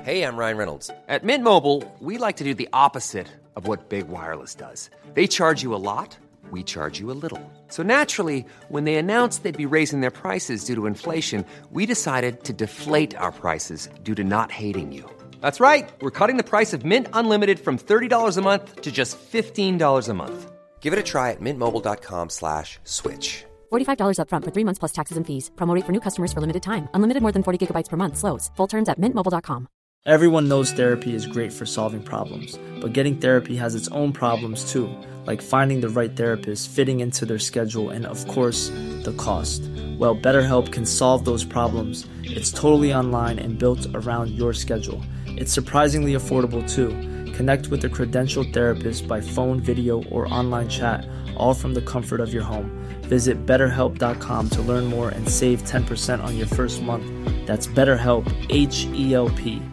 Hey, I'm Ryan Reynolds. At Mint Mobile, we like to do the opposite of what Big Wireless does. They charge you a lot, we charge you a little. So naturally, when they announced they'd be raising their prices due to inflation, we decided to deflate our prices due to not hating you. That's right. We're cutting the price of Mint Unlimited from $30 a month to just $15 a month. Give it a try at mintmobile.com/switch. $45 up front for 3 months plus taxes and fees. Promo rate for new customers for limited time. Unlimited more than 40 gigabytes per month. Slows full terms at mintmobile.com. Everyone knows therapy is great for solving problems, but getting therapy has its own problems too, like finding the right therapist, fitting into their schedule, and of course, the cost. Well, BetterHelp can solve those problems. It's totally online and built around your schedule. It's surprisingly affordable too. Connect with a credentialed therapist by phone, video, or online chat, all from the comfort of your home. Visit BetterHelp.com to learn more and save 10% on your first month. That's BetterHelp, H-E-L-P.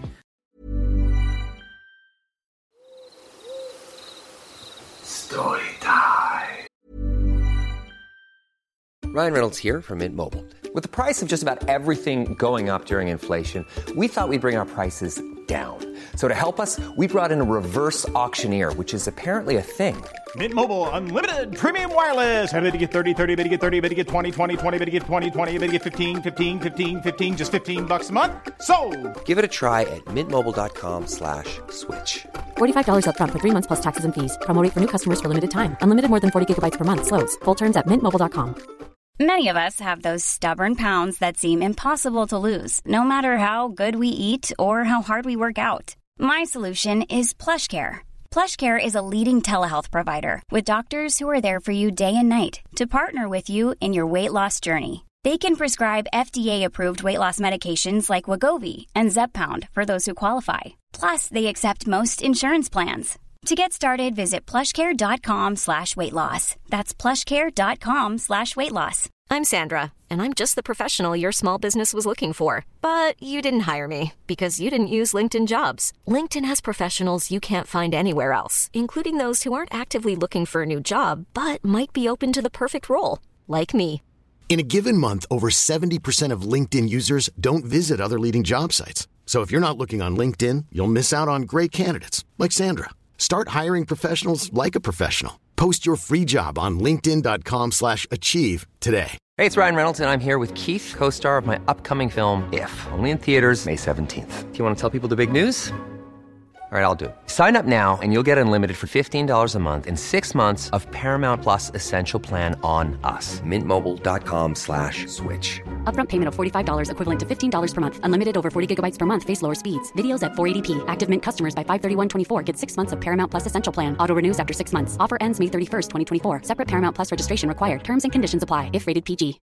Story time. Ryan Reynolds here from Mint Mobile. With the price of just about everything going up during inflation, we thought we'd bring our prices down. So to help us, we brought in a reverse auctioneer, which is apparently a thing. Mint Mobile Unlimited Premium Wireless. How to get 30, 30, bit to get 30, bit to get 20, 20, 20, bit to get 20, 20, bit to get 15, 15, 15, 15, just $15 a month? Sold! Give it a try at mintmobile.com/switch. $45 up front for 3 months plus taxes and fees. Promo rate for new customers for limited time. Unlimited more than 40 gigabytes per month. Slows full terms at mintmobile.com. Many of us have those stubborn pounds that seem impossible to lose, no matter how good we eat or how hard we work out. My solution is PlushCare. PlushCare is a leading telehealth provider with doctors who are there for you day and night to partner with you in your weight loss journey. They can prescribe FDA-approved weight loss medications like Wegovy and Zepbound for those who qualify. Plus, they accept most insurance plans. To get started, visit plushcare.com/weightloss. That's plushcare.com/weightloss. I'm Sandra, and I'm just the professional your small business was looking for. But you didn't hire me because you didn't use LinkedIn Jobs. LinkedIn has professionals you can't find anywhere else, including those who aren't actively looking for a new job, but might be open to the perfect role, like me. In a given month, over 70% of LinkedIn users don't visit other leading job sites. So if you're not looking on LinkedIn, you'll miss out on great candidates like Sandra. Start hiring professionals like a professional. Post your free job on linkedin.com/achieve today. Hey, it's Ryan Reynolds, and I'm here with Keith, co-star of my upcoming film, If, only in theaters May 17th. Do you want to tell people the big news? All right, I'll do it. Sign up now and you'll get unlimited for $15 a month and 6 months of Paramount Plus Essential Plan on us. mintmobile.com/switch. Upfront payment of $45 equivalent to $15 per month. Unlimited over 40 gigabytes per month. Face lower speeds. Videos at 480p. Active Mint customers by 531.24 get 6 months of Paramount Plus Essential Plan. Auto renews after 6 months. Offer ends May 31st, 2024. Separate Paramount Plus registration required. Terms and conditions apply if rated PG.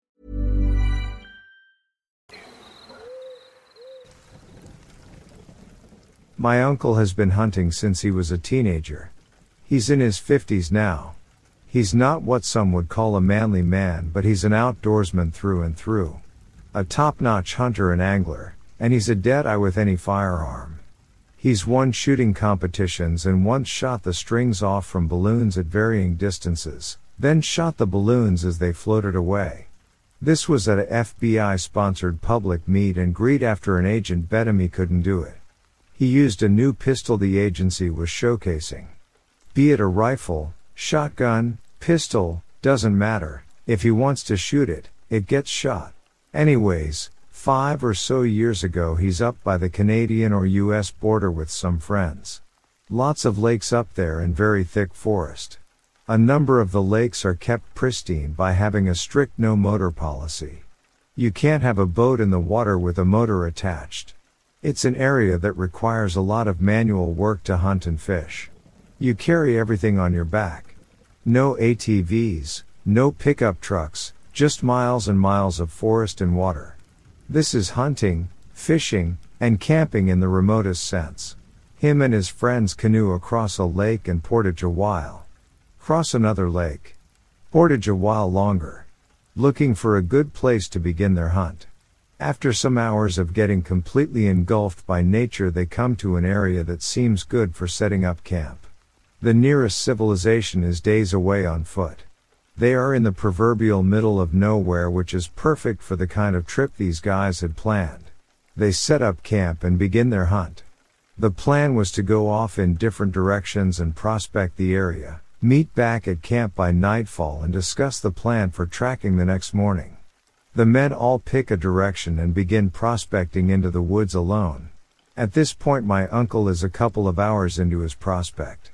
My uncle has been hunting since he was a teenager. He's in his 50s now. He's not what some would call a manly man, but he's an outdoorsman through and through. A top-notch hunter and angler, and he's a dead-eye with any firearm. He's won shooting competitions and once shot the strings off from balloons at varying distances, then shot the balloons as they floated away. This was at a FBI-sponsored public meet and greet after an agent bet him he couldn't do it. He used a new pistol the agency was showcasing. Be it a rifle, shotgun, pistol, doesn't matter. If he wants to shoot it, it gets shot. Anyways, 5 or so years ago he's up by the Canadian or US border with some friends. Lots of lakes up there and very thick forest. A number of the lakes are kept pristine by having a strict no motor policy. You can't have a boat in the water with a motor attached. It's an area that requires a lot of manual work to hunt and fish. You carry everything on your back. No ATVs, no pickup trucks, just miles and miles of forest and water. This is hunting, fishing, and camping in the remotest sense. Him and his friends canoe across a lake and portage a while. Cross another lake. Portage a while longer. Looking for a good place to begin their hunt. After some hours of getting completely engulfed by nature, they come to an area that seems good for setting up camp. The nearest civilization is days away on foot. They are in the proverbial middle of nowhere, which is perfect for the kind of trip these guys had planned. They set up camp and begin their hunt. The plan was to go off in different directions and prospect the area, meet back at camp by nightfall and discuss the plan for tracking the next morning. The men all pick a direction and begin prospecting into the woods alone. At this point my uncle is a couple of hours into his prospect.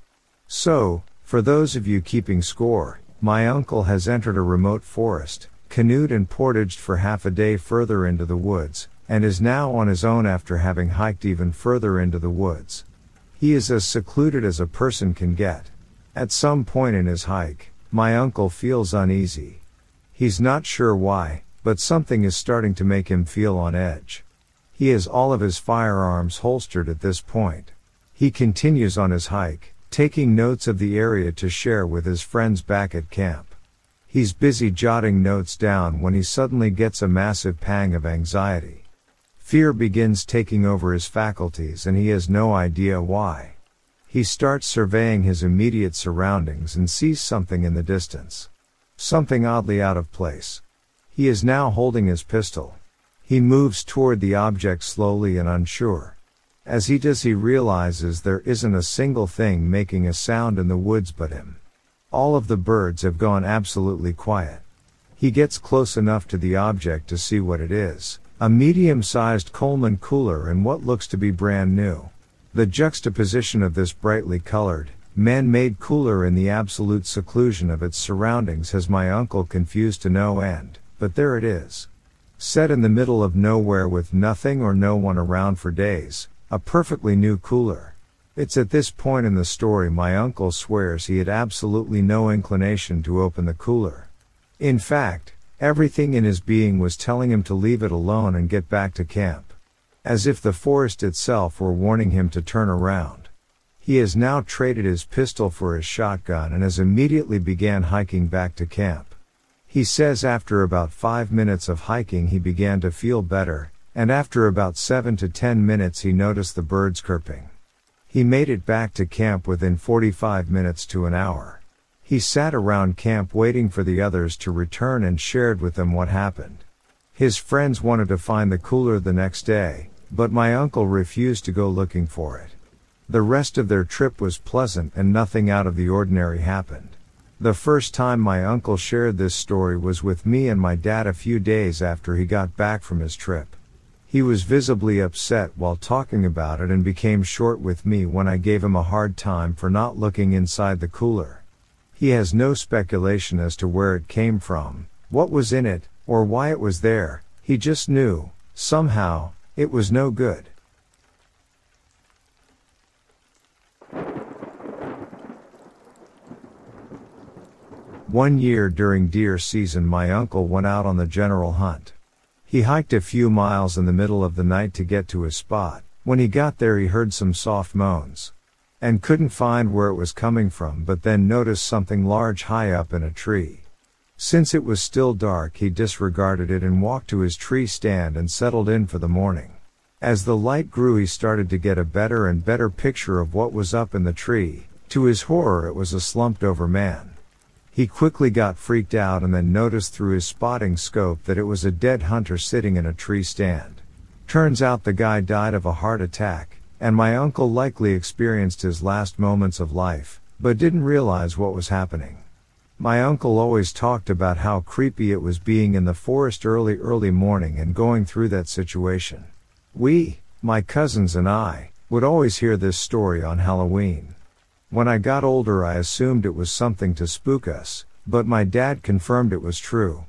So, for those of you keeping score, my uncle has entered a remote forest, canoed and portaged for half a day further into the woods, and is now on his own after having hiked even further into the woods. He is as secluded as a person can get. At some point in his hike, my uncle feels uneasy. He's not sure why, but something is starting to make him feel on edge. He has all of his firearms holstered at this point. He continues on his hike, taking notes of the area to share with his friends back at camp. He's busy jotting notes down when he suddenly gets a massive pang of anxiety. Fear begins taking over his faculties and he has no idea why. He starts surveying his immediate surroundings and sees something in the distance. Something oddly out of place. He is now holding his pistol. He moves toward the object slowly and unsure. As he does, he realizes there isn't a single thing making a sound in the woods but him. All of the birds have gone absolutely quiet. He gets close enough to the object to see what it is, a medium-sized Coleman cooler in what looks to be brand new. The juxtaposition of this brightly colored, man-made cooler in the absolute seclusion of its surroundings has my uncle confused to no end, but there it is. Set in the middle of nowhere with nothing or no one around for days, a perfectly new cooler. It's at this point in the story my uncle swears he had absolutely no inclination to open the cooler. In fact, everything in his being was telling him to leave it alone and get back to camp. As if the forest itself were warning him to turn around. He has now traded his pistol for his shotgun and has immediately began hiking back to camp. He says after about 5 minutes of hiking he began to feel better, and after about 7 to 10 minutes he noticed the birds chirping. He made it back to camp within 45 minutes to an hour. He sat around camp waiting for the others to return and shared with them what happened. His friends wanted to find the cooler the next day, but my uncle refused to go looking for it. The rest of their trip was pleasant and nothing out of the ordinary happened. The first time my uncle shared this story was with me and my dad a few days after he got back from his trip. He was visibly upset while talking about it and became short with me when I gave him a hard time for not looking inside the cooler. He has no speculation as to where it came from, what was in it, or why it was there. He just knew, somehow, it was no good. One year during deer season my uncle went out on the general hunt. He hiked a few miles in the middle of the night to get to his spot. When he got there he heard some soft moans. And couldn't find where it was coming from, but then noticed something large high up in a tree. Since it was still dark he disregarded it and walked to his tree stand and settled in for the morning. As the light grew he started to get a better and better picture of what was up in the tree. To his horror it was a slumped over man. He quickly got freaked out and then noticed through his spotting scope that it was a dead hunter sitting in a tree stand. Turns out the guy died of a heart attack, and my uncle likely experienced his last moments of life, but didn't realize what was happening. My uncle always talked about how creepy it was being in the forest early morning and going through that situation. We, my cousins and I, would always hear this story on Halloween. When I got older I assumed it was something to spook us, but my dad confirmed it was true.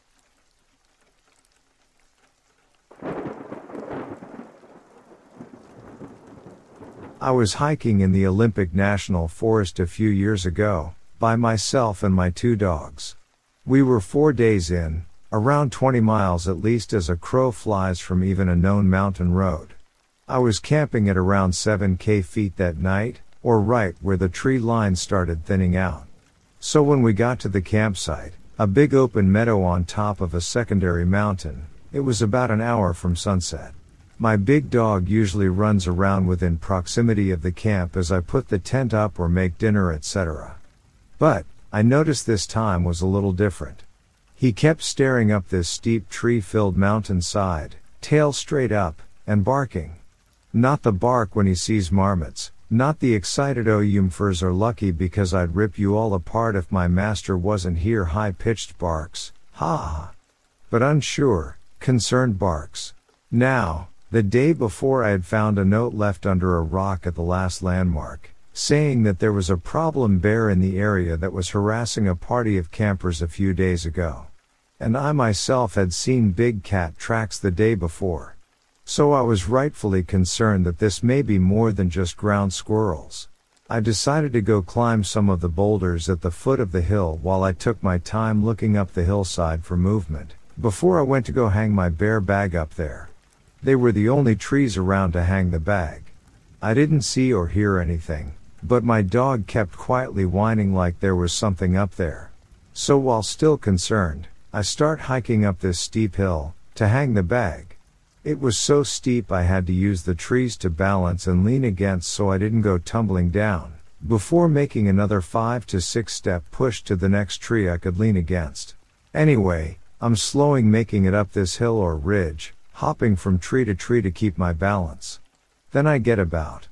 I was hiking in the Olympic National Forest a few years ago, by myself and my 2 dogs. We were 4 days in, around 20 miles at least as a crow flies from even a known mountain road. I was camping at around 7,000 feet that night, or right where the tree line started thinning out. So when we got to the campsite, a big open meadow on top of a secondary mountain, it was about an hour from sunset. My big dog usually runs around within proximity of the camp as I put the tent up or make dinner, etc. But, I noticed this time was a little different. He kept staring up this steep tree-filled mountainside, tail straight up, and barking. Not the bark when he sees marmots, not the excited "oh Yumfers are lucky because I'd rip you all apart if my master wasn't here" high-pitched barks, ha. But unsure, concerned barks. Now, the day before I had found a note left under a rock at the last landmark, saying that there was a problem bear in the area that was harassing a party of campers a few days ago. And I myself had seen big cat tracks the day before. So I was rightfully concerned that this may be more than just ground squirrels. I decided to go climb some of the boulders at the foot of the hill while I took my time looking up the hillside for movement, before I went to go hang my bear bag up there. They were the only trees around to hang the bag. I didn't see or hear anything, but my dog kept quietly whining like there was something up there. So while still concerned, I start hiking up this steep hill, to hang the bag. It was so steep I had to use the trees to balance and lean against so I didn't go tumbling down, before making another 5 to 6 step push to the next tree I could lean against. Anyway, I'm slowing making it up this hill or ridge, hopping from tree to keep my balance. Then I get about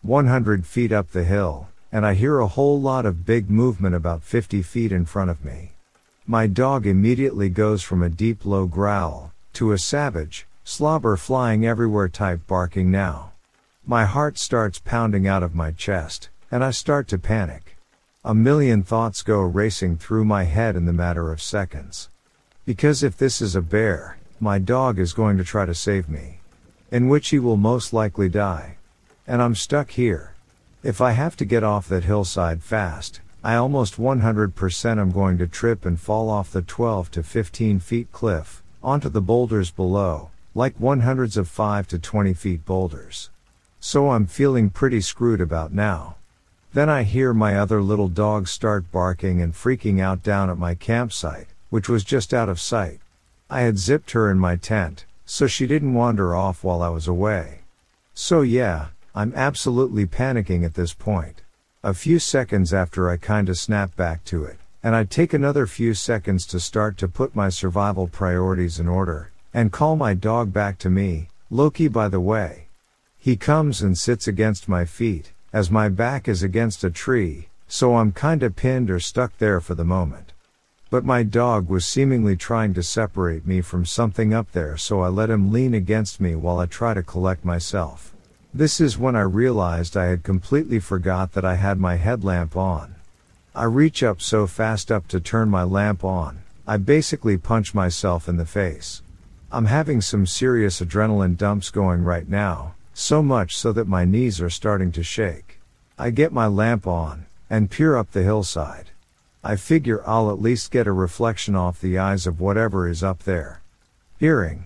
100 feet up the hill, and I hear a whole lot of big movement about 50 feet in front of me. My dog immediately goes from a deep low growl, to a savage, slobber flying everywhere type barking now. My heart starts pounding out of my chest, and I start to panic. A million thoughts go racing through my head in the matter of seconds. Because if this is a bear, my dog is going to try to save me. In which he will most likely die. And I'm stuck here. If I have to get off that hillside fast, I almost 100% am going to trip and fall off the 12 to 15 feet cliff, onto the boulders below, like 100s of 5 to 20 feet boulders. So I'm feeling pretty screwed about now. Then I hear my other little dog start barking and freaking out down at my campsite, which was just out of sight. I had zipped her in my tent, so she didn't wander off while I was away. So yeah, I'm absolutely panicking at this point. A few seconds after I kinda snap back to it, and I take another few seconds to start to put my survival priorities in order, and call my dog back to me, Loki by the way. He comes and sits against my feet, as my back is against a tree, so I'm kinda pinned or stuck there for the moment. But my dog was seemingly trying to separate me from something up there, so I let him lean against me while I try to collect myself. This is when I realized I had completely forgot that I had my headlamp on. I reach up so fast up to turn my lamp on, I basically punch myself in the face. I'm having some serious adrenaline dumps going right now, so much so that my knees are starting to shake. I get my lamp on, and peer up the hillside. I figure I'll at least get a reflection off the eyes of whatever is up there. Hearing.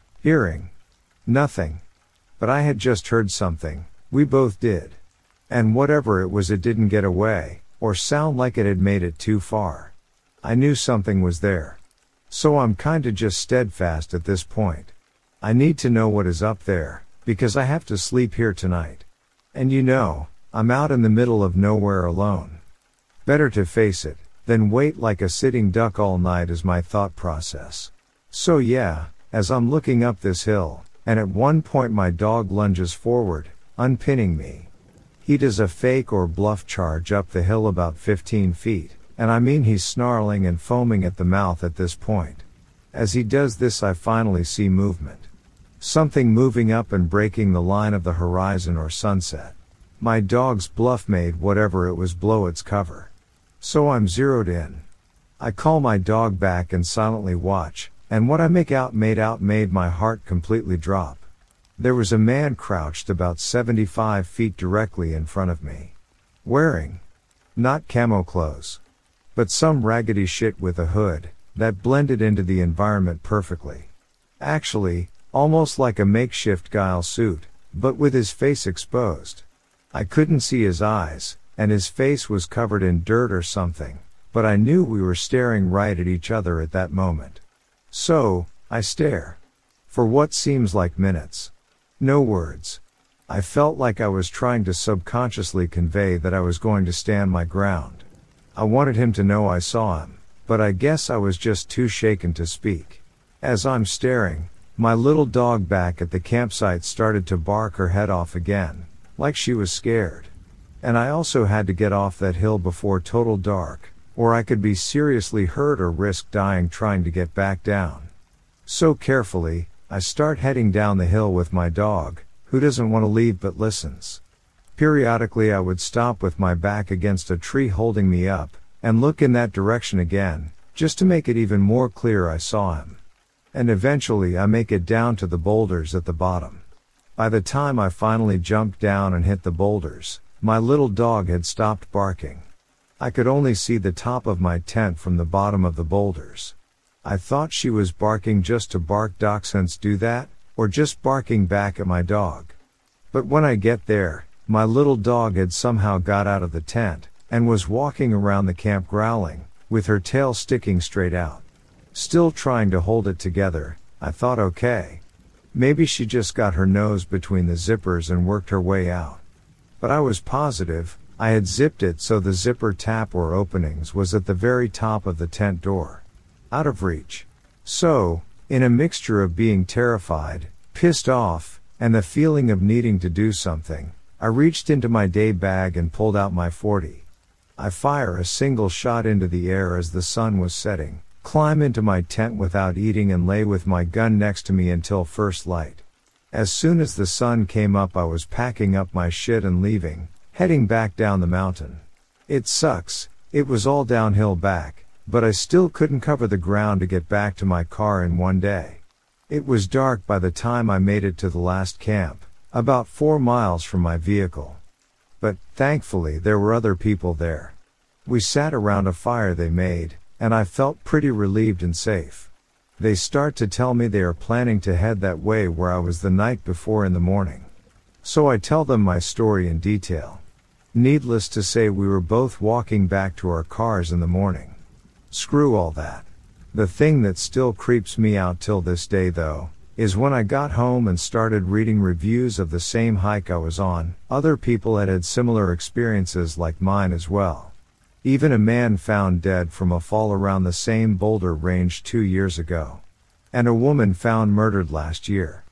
Nothing. But I had just heard something, we both did. And whatever it was, it didn't get away, or sound like it had made it too far. I knew something was there. So I'm kinda just steadfast at this point. I need to know what is up there, because I have to sleep here tonight. And I'm out in the middle of nowhere alone. Better to face it, than wait like a sitting duck all night is my thought process. So yeah, as I'm looking up this hill, and at one point my dog lunges forward, unpinning me. He does a fake or bluff charge up the hill about 15 feet, and I mean he's snarling and foaming at the mouth at this point. As he does this, I finally see movement. Something moving up and breaking the line of the horizon or sunset. My dog's bluff made whatever it was blow its cover. So I'm zeroed in. I call my dog back and silently watch, and what I made my heart completely drop. There was a man crouched about 75 feet directly in front of me. Wearing, not camo clothes, but some raggedy shit with a hood, that blended into the environment perfectly. Actually, almost like a makeshift Guile suit, but with his face exposed. I couldn't see his eyes, and his face was covered in dirt or something, but I knew we were staring right at each other at that moment. So, I stare. For what seems like minutes. No words. I felt like I was trying to subconsciously convey that I was going to stand my ground. I wanted him to know I saw him, but I guess I was just too shaken to speak. As I'm staring, my little dog back at the campsite started to bark her head off again, like she was scared. And I also had to get off that hill before total dark, or I could be seriously hurt or risk dying trying to get back down. So carefully, I start heading down the hill with my dog, who doesn't want to leave but listens. Periodically I would stop with my back against a tree holding me up, and look in that direction again, just to make it even more clear I saw him. And eventually I make it down to the boulders at the bottom. By the time I finally jumped down and hit the boulders, my little dog had stopped barking. I could only see the top of my tent from the bottom of the boulders. I thought she was barking just to bark. Dachshunds do that, or just barking back at my dog. But when I get there, my little dog had somehow got out of the tent, and was walking around the camp growling, with her tail sticking straight out. Still trying to hold it together, I thought okay. Maybe she just got her nose between the zippers and worked her way out. But I was positive, I had zipped it so the zipper tap or openings was at the very top of the tent door. Out of reach. So, in a mixture of being terrified, pissed off, and the feeling of needing to do something, I reached into my day bag and pulled out my .40. I fire a single shot into the air as the sun was setting, climb into my tent without eating and lay with my gun next to me until first light. As soon as the sun came up I was packing up my shit and leaving, heading back down the mountain. It sucks, it was all downhill back, but I still couldn't cover the ground to get back to my car in one day. It was dark by the time I made it to the last camp, about 4 miles from my vehicle. But, thankfully there were other people there. We sat around a fire they made, and I felt pretty relieved and safe. They start to tell me they are planning to head that way where I was the night before in the morning. So I tell them my story in detail. Needless to say we were both walking back to our cars in the morning. Screw all that. The thing that still creeps me out till this day though, is when I got home and started reading reviews of the same hike I was on, other people had had similar experiences like mine as well. Even a man found dead from a fall around the same boulder range 2 years ago. And a woman found murdered last year.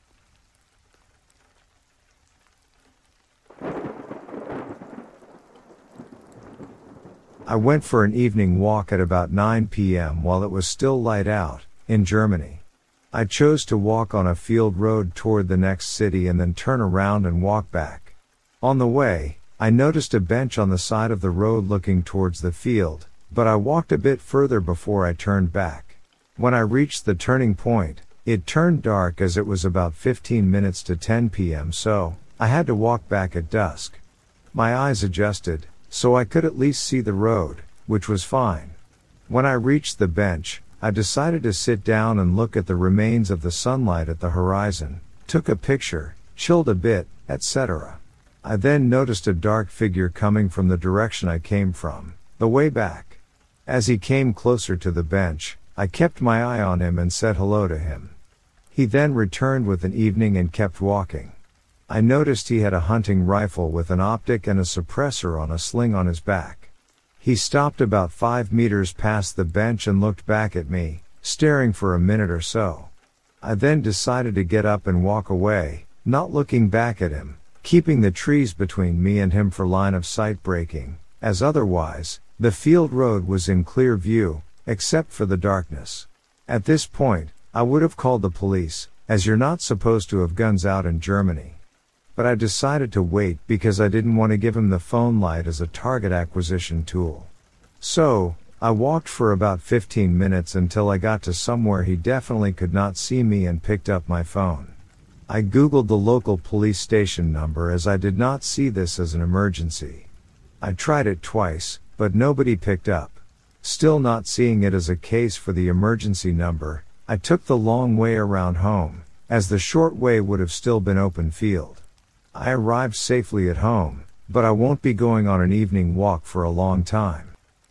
I went for an evening walk at about 9 p.m. while it was still light out, in Germany. I chose to walk on a field road toward the next city and then turn around and walk back. On the way, I noticed a bench on the side of the road looking towards the field, but I walked a bit further before I turned back. When I reached the turning point, it turned dark as it was about 15 minutes to 10 p.m. so, I had to walk back at dusk. My eyes adjusted, so I could at least see the road, which was fine. When I reached the bench, I decided to sit down and look at the remains of the sunlight at the horizon, took a picture, chilled a bit, etc. I then noticed a dark figure coming from the direction I came from, the way back. As he came closer to the bench, I kept my eye on him and said hello to him. He then returned with an evening and kept walking. I noticed he had a hunting rifle with an optic and a suppressor on a sling on his back. He stopped about 5 meters past the bench and looked back at me, staring for a minute or so. I then decided to get up and walk away, not looking back at him, keeping the trees between me and him for line of sight breaking, as otherwise, the field road was in clear view, except for the darkness. At this point, I would have called the police, as you're not supposed to have guns out in Germany. But I decided to wait because I didn't want to give him the phone light as a target acquisition tool. So, I walked for about 15 minutes until I got to somewhere he definitely could not see me and picked up my phone. I googled the local police station number as I did not see this as an emergency. I tried it twice, but nobody picked up. Still not seeing it as a case for the emergency number, I took the long way around home, as the short way would have still been open field. I arrived safely at home, but I won't be going on an evening walk for a long time.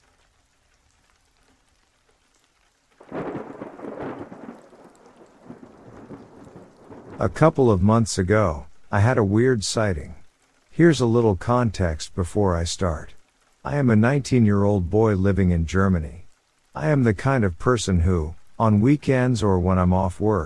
A couple of months ago, I had a weird sighting. Here's a little context before I start. I am a 19-year-old boy living in Germany. I am the kind of person who, on weekends or when I'm off work,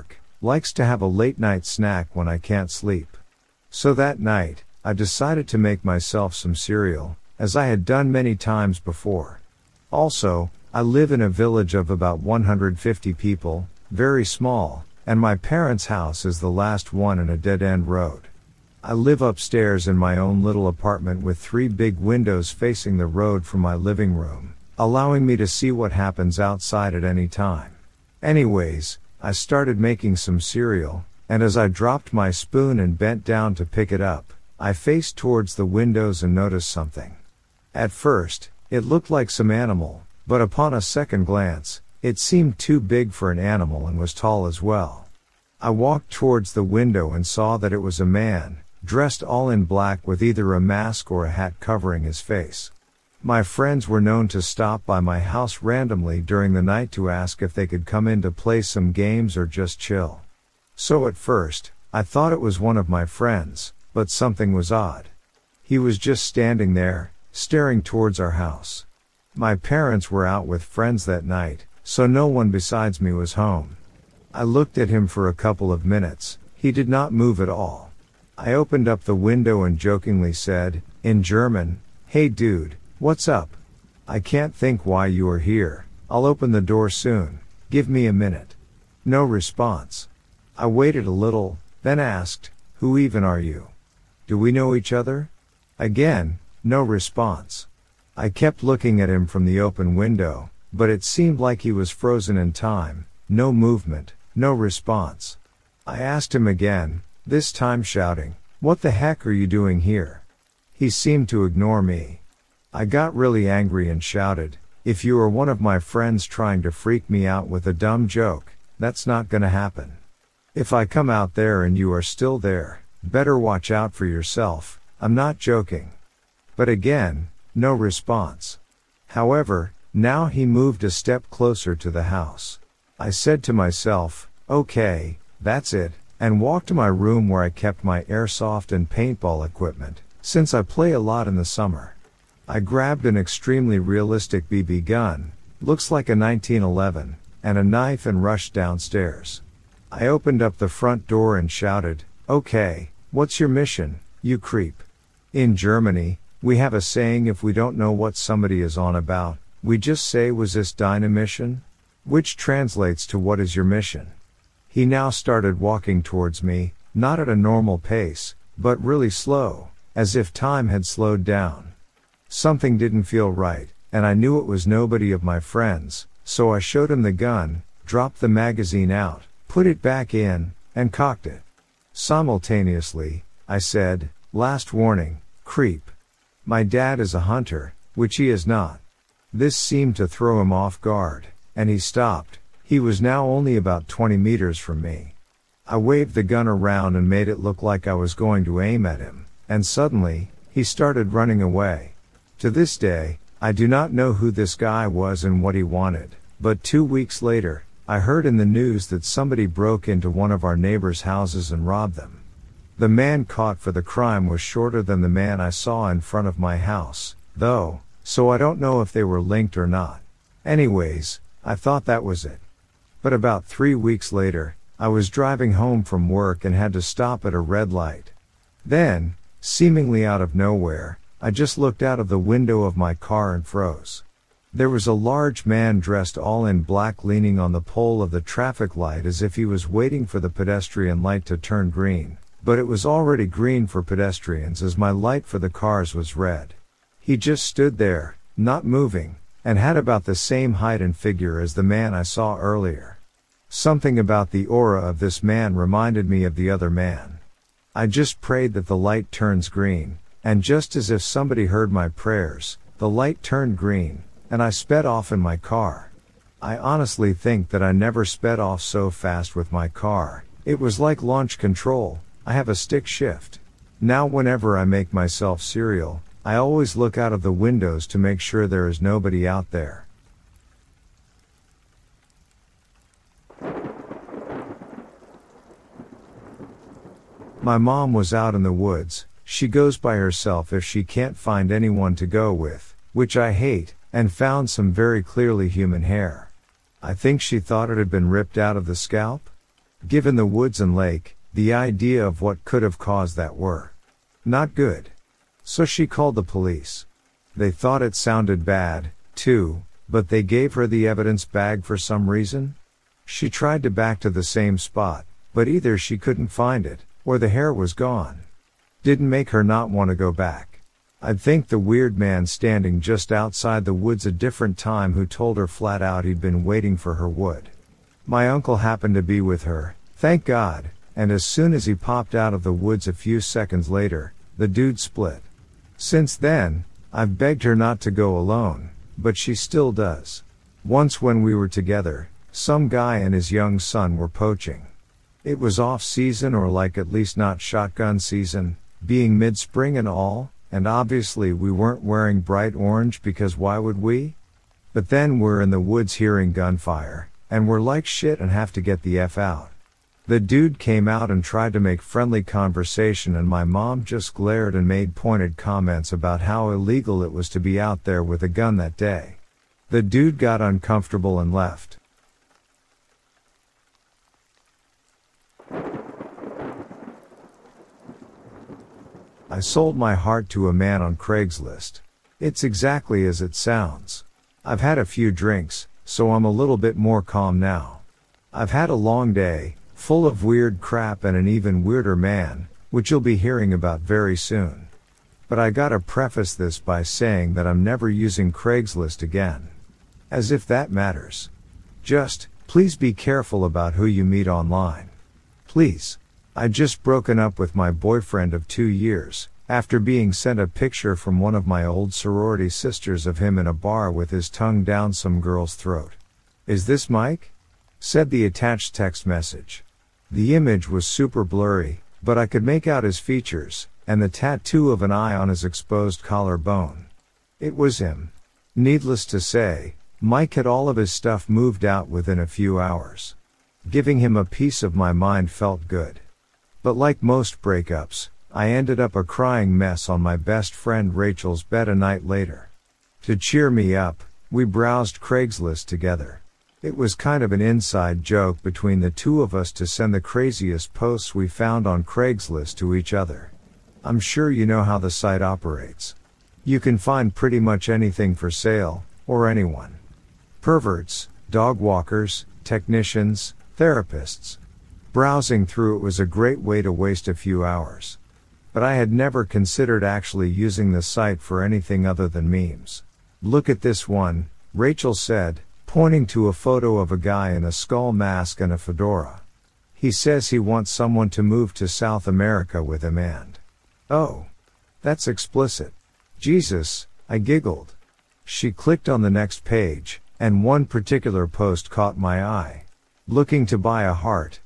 likes to have a late night snack when I can't sleep. So that night, I decided to make myself some cereal, as I had done many times before. Also, I live in a village of about 150 people, very small, and my parents' house is the last one in a dead-end road. I live upstairs in my own little apartment with 3 big windows facing the road from my living room, allowing me to see what happens outside at any time. Anyways, I started making some cereal, and as I dropped my spoon and bent down to pick it up, I faced towards the windows and noticed something. At first, it looked like some animal, but upon a second glance, it seemed too big for an animal and was tall as well. I walked towards the window and saw that it was a man, dressed all in black with either a mask or a hat covering his face. My friends were known to stop by my house randomly during the night to ask if they could come in to play some games or just chill. So at first, I thought it was one of my friends, but something was odd. He was just standing there, staring towards our house. My parents were out with friends that night, so no one besides me was home. I looked at him for a couple of minutes. He did not move at all. I opened up the window and jokingly said, in German, "Hey dude, what's up? I can't think why you are here. I'll open the door soon. Give me a minute." No response. I waited a little, then asked, "Who even are you? Do we know each other?" Again, no response. I kept looking at him from the open window, but it seemed like he was frozen in time, no movement, no response. I asked him again, this time shouting, "What the heck are you doing here?" He seemed to ignore me. I got really angry and shouted, "If you are one of my friends trying to freak me out with a dumb joke, that's not gonna happen. If I come out there and you are still there, better watch out for yourself, I'm not joking." But again, no response. However, now he moved a step closer to the house. I said to myself, "Okay, that's it," and walked to my room where I kept my airsoft and paintball equipment, since I play a lot in the summer. I grabbed an extremely realistic BB gun, looks like a 1911, and a knife and rushed downstairs. I opened up the front door and shouted, "Okay, what's your mission, you creep?" In Germany, we have a saying if we don't know what somebody is on about, we just say "Was this deine mission?" Which translates to "What is your mission?" He now started walking towards me, not at a normal pace, but really slow, as if time had slowed down. Something didn't feel right, and I knew it was nobody of my friends, so I showed him the gun, dropped the magazine out, put it back in, and cocked it. Simultaneously, I said, "Last warning, creep. My dad is a hunter, which he is not." This seemed to throw him off guard, and he stopped. He was now only about 20 meters from me. I waved the gun around and made it look like I was going to aim at him, and suddenly, he started running away. To this day, I do not know who this guy was and what he wanted, but 2 weeks later, I heard in the news that somebody broke into one of our neighbors' houses and robbed them. The man caught for the crime was shorter than the man I saw in front of my house, though, so I don't know if they were linked or not. Anyways, I thought that was it. But about 3 weeks later, I was driving home from work and had to stop at a red light. Then, seemingly out of nowhere, I just looked out of the window of my car and froze. There was a large man dressed all in black leaning on the pole of the traffic light as if he was waiting for the pedestrian light to turn green. But it was already green for pedestrians as my light for the cars was red. He just stood there, not moving, and had about the same height and figure as the man I saw earlier. Something about the aura of this man reminded me of the other man. I just prayed that the light turns green, and just as if somebody heard my prayers, the light turned green, and I sped off in my car. I honestly think that I never sped off so fast with my car. It was like launch control. I have a stick shift. Now whenever I make myself cereal, I always look out of the windows to make sure there is nobody out there. My mom was out in the woods. She goes by herself if she can't find anyone to go with, which I hate, and found some very clearly human hair. I think she thought it had been ripped out of the scalp. Given the woods and lake, the idea of what could have caused that were not good. So she called the police. They thought it sounded bad, too, but they gave her the evidence bag for some reason. She tried to back to the same spot, but either she couldn't find it, or the hair was gone. Didn't make her not want to go back. I'd think the weird man standing just outside the woods a different time who told her flat out he'd been waiting for her would. My uncle happened to be with her, thank God, and as soon as he popped out of the woods a few seconds later, the dude split. Since then, I've begged her not to go alone, but she still does. Once when we were together, some guy and his young son were poaching. It was off season, or like at least not shotgun season, being mid-spring and all, and obviously we weren't wearing bright orange because why would we? But then we're in the woods hearing gunfire, and we're like shit and have to get the F out. The dude came out and tried to make friendly conversation, and my mom just glared and made pointed comments about how illegal it was to be out there with a gun that day. The dude got uncomfortable and left. I sold my heart to a man on Craigslist. It's exactly as it sounds. I've had a few drinks, so I'm a little bit more calm now. I've had a long day, full of weird crap and an even weirder man, which you'll be hearing about very soon. But I gotta preface this by saying that I'm never using Craigslist again. As if that matters. Just, please be careful about who you meet online. Please. I'd just broken up with my boyfriend of 2 years, after being sent a picture from one of my old sorority sisters of him in a bar with his tongue down some girl's throat. "Is this Mike?" said the attached text message. The image was super blurry, but I could make out his features, and the tattoo of an eye on his exposed collarbone. It was him. Needless to say, Mike had all of his stuff moved out within a few hours. Giving him a piece of my mind felt good. But like most breakups, I ended up a crying mess on my best friend Rachel's bed a night later. To cheer me up, we browsed Craigslist together. It was kind of an inside joke between the two of us to send the craziest posts we found on Craigslist to each other. I'm sure you know how the site operates. You can find pretty much anything for sale, or anyone. Perverts, dog walkers, technicians, therapists. Browsing through it was a great way to waste a few hours. But I had never considered actually using the site for anything other than memes. "Look at this one," Rachel said, pointing to a photo of a guy in a skull mask and a fedora. "He says he wants someone to move to South America with him and..." "Oh. That's explicit." "Jesus," I giggled. She clicked on the next page, and one particular post caught my eye. "Looking to buy a heart,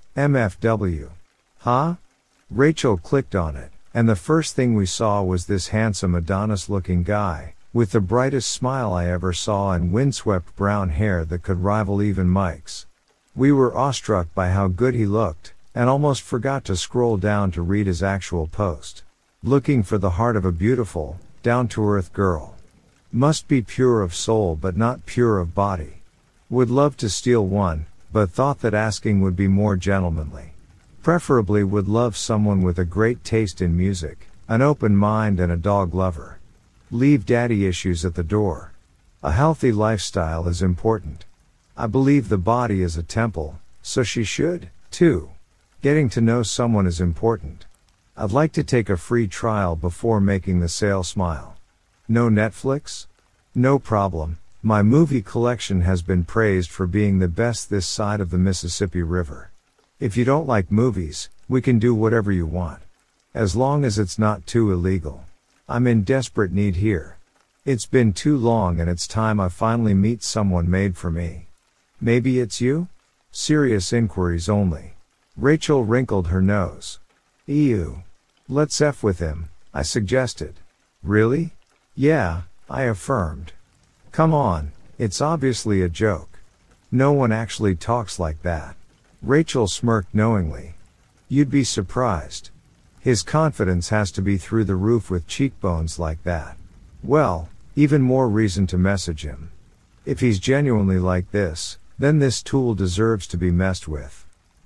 MFW. Huh?" Rachel clicked on it, and the first thing we saw was this handsome Adonis-looking guy, with the brightest smile I ever saw and windswept brown hair that could rival even Mike's. We were awestruck by how good he looked, and almost forgot to scroll down to read his actual post. "Looking for the heart of a beautiful, down-to-earth girl. Must be pure of soul but not pure of body. Would love to steal one, but thought that asking would be more gentlemanly. Preferably would love someone with a great taste in music, an open mind and a dog lover. Leave daddy issues at the door. A healthy lifestyle is important. I believe the body is a temple, so she should, too. Getting to know someone is important. I'd like to take a free trial before making the sale smile. No Netflix? No problem. My movie collection has been praised for being the best this side of the Mississippi River. If you don't like movies, we can do whatever you want. As long as it's not too illegal. I'm in desperate need here. It's been too long and it's time I finally meet someone made for me. Maybe it's you? Serious inquiries only." Rachel wrinkled her nose. "Ew. Let's F with him," I suggested. "Really?" "Yeah," I affirmed. "Come on, it's obviously a joke. No one actually talks like that." Rachel smirked knowingly. "You'd be surprised. His confidence has to be through the roof with cheekbones like that. Well, even more reason to message him. If he's genuinely like this, then this tool deserves to be messed with."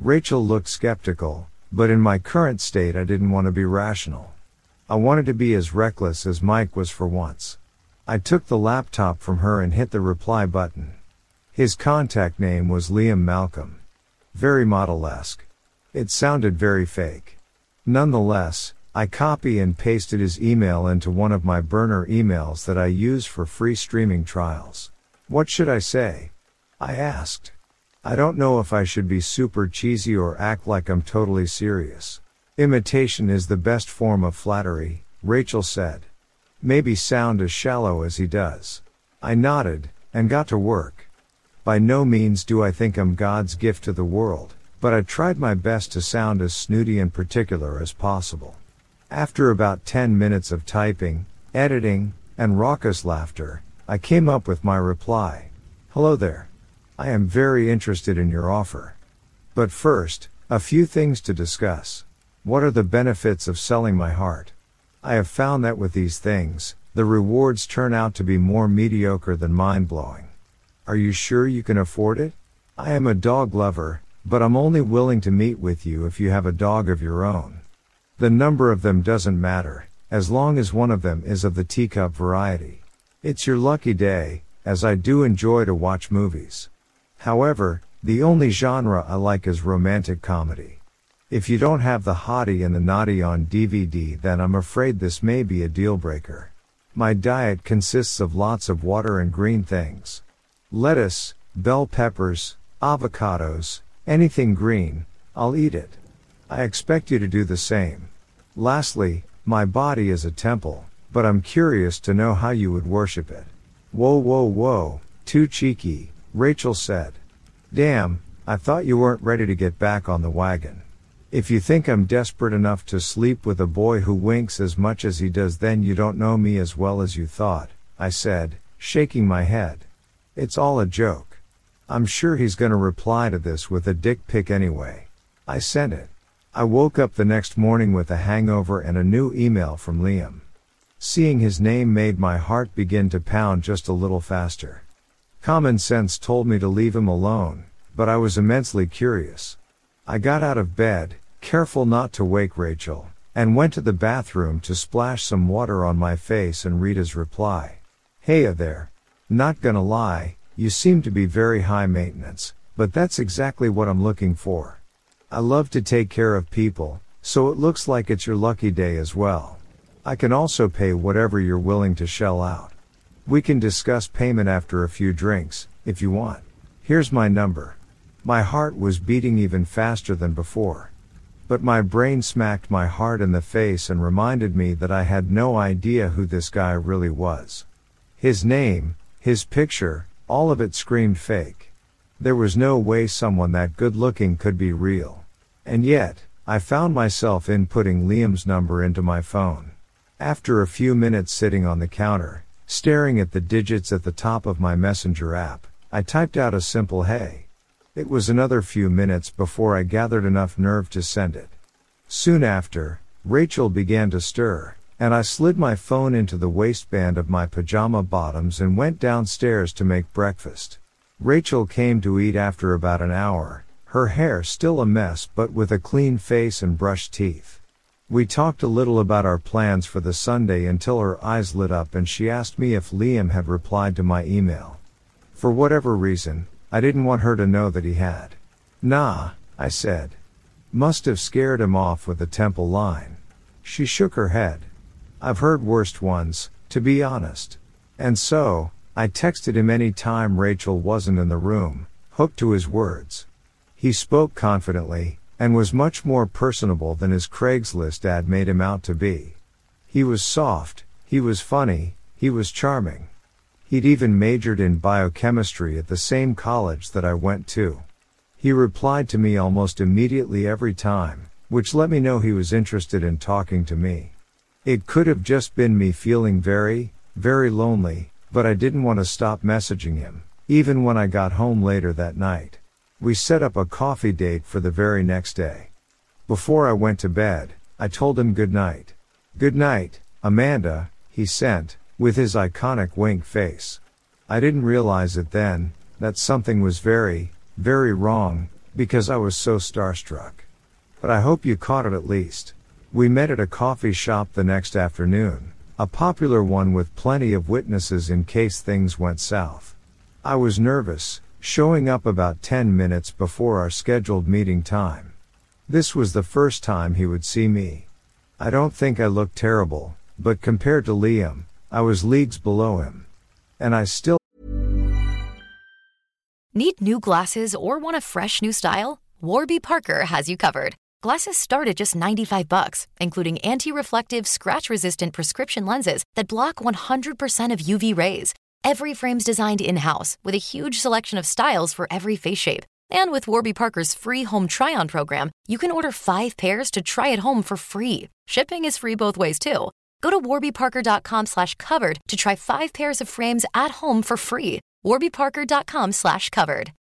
Rachel looked skeptical, but in my current state I didn't want to be rational. I wanted to be as reckless as Mike was for once. I took the laptop from her and hit the reply button. His contact name was Liam Malcolm. Very model-esque. It sounded very fake. Nonetheless, I copy and pasted his email into one of my burner emails that I use for free streaming trials. What should I say? I asked. I don't know if I should be super cheesy or act like I'm totally serious. Imitation is the best form of flattery, Rachel said. Maybe sound as shallow as he does. I nodded, and got to work. By no means do I think I'm God's gift to the world, but I tried my best to sound as snooty and particular as possible. After about 10 minutes of typing, editing, and raucous laughter, I came up with my reply. Hello there. I am very interested in your offer. But first, a few things to discuss. What are the benefits of selling my heart? I have found that with these things, the rewards turn out to be more mediocre than mind-blowing. Are you sure you can afford it? I am a dog lover, but I'm only willing to meet with you if you have a dog of your own. The number of them doesn't matter, as long as one of them is of the teacup variety. It's your lucky day, as I do enjoy to watch movies. However, the only genre I like is romantic comedy. If you don't have the hottie and the naughty on DVD, then I'm afraid this may be a deal breaker. My diet consists of lots of water and green things. Lettuce, bell peppers, avocados, anything green, I'll eat it. I expect you to do the same. Lastly, my body is a temple, but I'm curious to know how you would worship it. Whoa, too cheeky, Rachel said. Damn, I thought you weren't ready to get back on the wagon. If you think I'm desperate enough to sleep with a boy who winks as much as he does, then you don't know me as well as you thought, I said, shaking my head. It's all a joke. I'm sure he's gonna reply to this with a dick pic anyway. I sent it. I woke up the next morning with a hangover and a new email from Liam. Seeing his name made my heart begin to pound just a little faster. Common sense told me to leave him alone, but I was immensely curious. I got out of bed, careful not to wake Rachel, and went to the bathroom to splash some water on my face and read his reply. Heya there. Not gonna lie, you seem to be very high maintenance, but that's exactly what I'm looking for. I love to take care of people, so it looks like it's your lucky day as well. I can also pay whatever you're willing to shell out. We can discuss payment after a few drinks, if you want. Here's my number. My heart was beating even faster than before. But my brain smacked my heart in the face and reminded me that I had no idea who this guy really was. His name, his picture, all of it screamed fake. There was no way someone that good looking could be real. And yet, I found myself inputting Liam's number into my phone. After a few minutes sitting on the counter, staring at the digits at the top of my Messenger app, I typed out a simple hey. It was another few minutes before I gathered enough nerve to send it. Soon after, Rachel began to stir, and I slid my phone into the waistband of my pajama bottoms and went downstairs to make breakfast. Rachel came to eat after about an hour, her hair still a mess but with a clean face and brushed teeth. We talked a little about our plans for the Sunday until her eyes lit up and she asked me if Liam had replied to my email. For whatever reason, I didn't want her to know that he had. Nah, I said. Must have scared him off with the temple line. She shook her head. I've heard worst ones, to be honest. And so, I texted him any time Rachel wasn't in the room, hooked to his words. He spoke confidently, and was much more personable than his Craigslist ad made him out to be. He was soft, he was funny, he was charming. He'd even majored in biochemistry at the same college that I went to. He replied to me almost immediately every time, which let me know he was interested in talking to me. It could have just been me feeling very, very lonely, but I didn't want to stop messaging him, even when I got home later that night. We set up a coffee date for the very next day. Before I went to bed, I told him good night. Good night, Amanda, he sent, with his iconic wink face. I didn't realize it then, that something was very, very wrong, because I was so starstruck. But I hope you caught it at least. We met at a coffee shop the next afternoon, a popular one with plenty of witnesses in case things went south. I was nervous, showing up about 10 minutes before our scheduled meeting time. This was the first time he would see me. I don't think I looked terrible, but compared to Liam, I was leagues below him. And I still Need new glasses or want a fresh new style? Warby Parker has you covered. Glasses start at just $95, including anti-reflective, scratch-resistant prescription lenses that block 100% of UV rays. Every frame's designed in-house with a huge selection of styles for every face shape. And with Warby Parker's free home try-on program, you can order 5 pairs to try at home for free. Shipping is free both ways, too. Go to warbyparker.com/covered to try 5 pairs of frames at home for free. warbyparker.com/covered.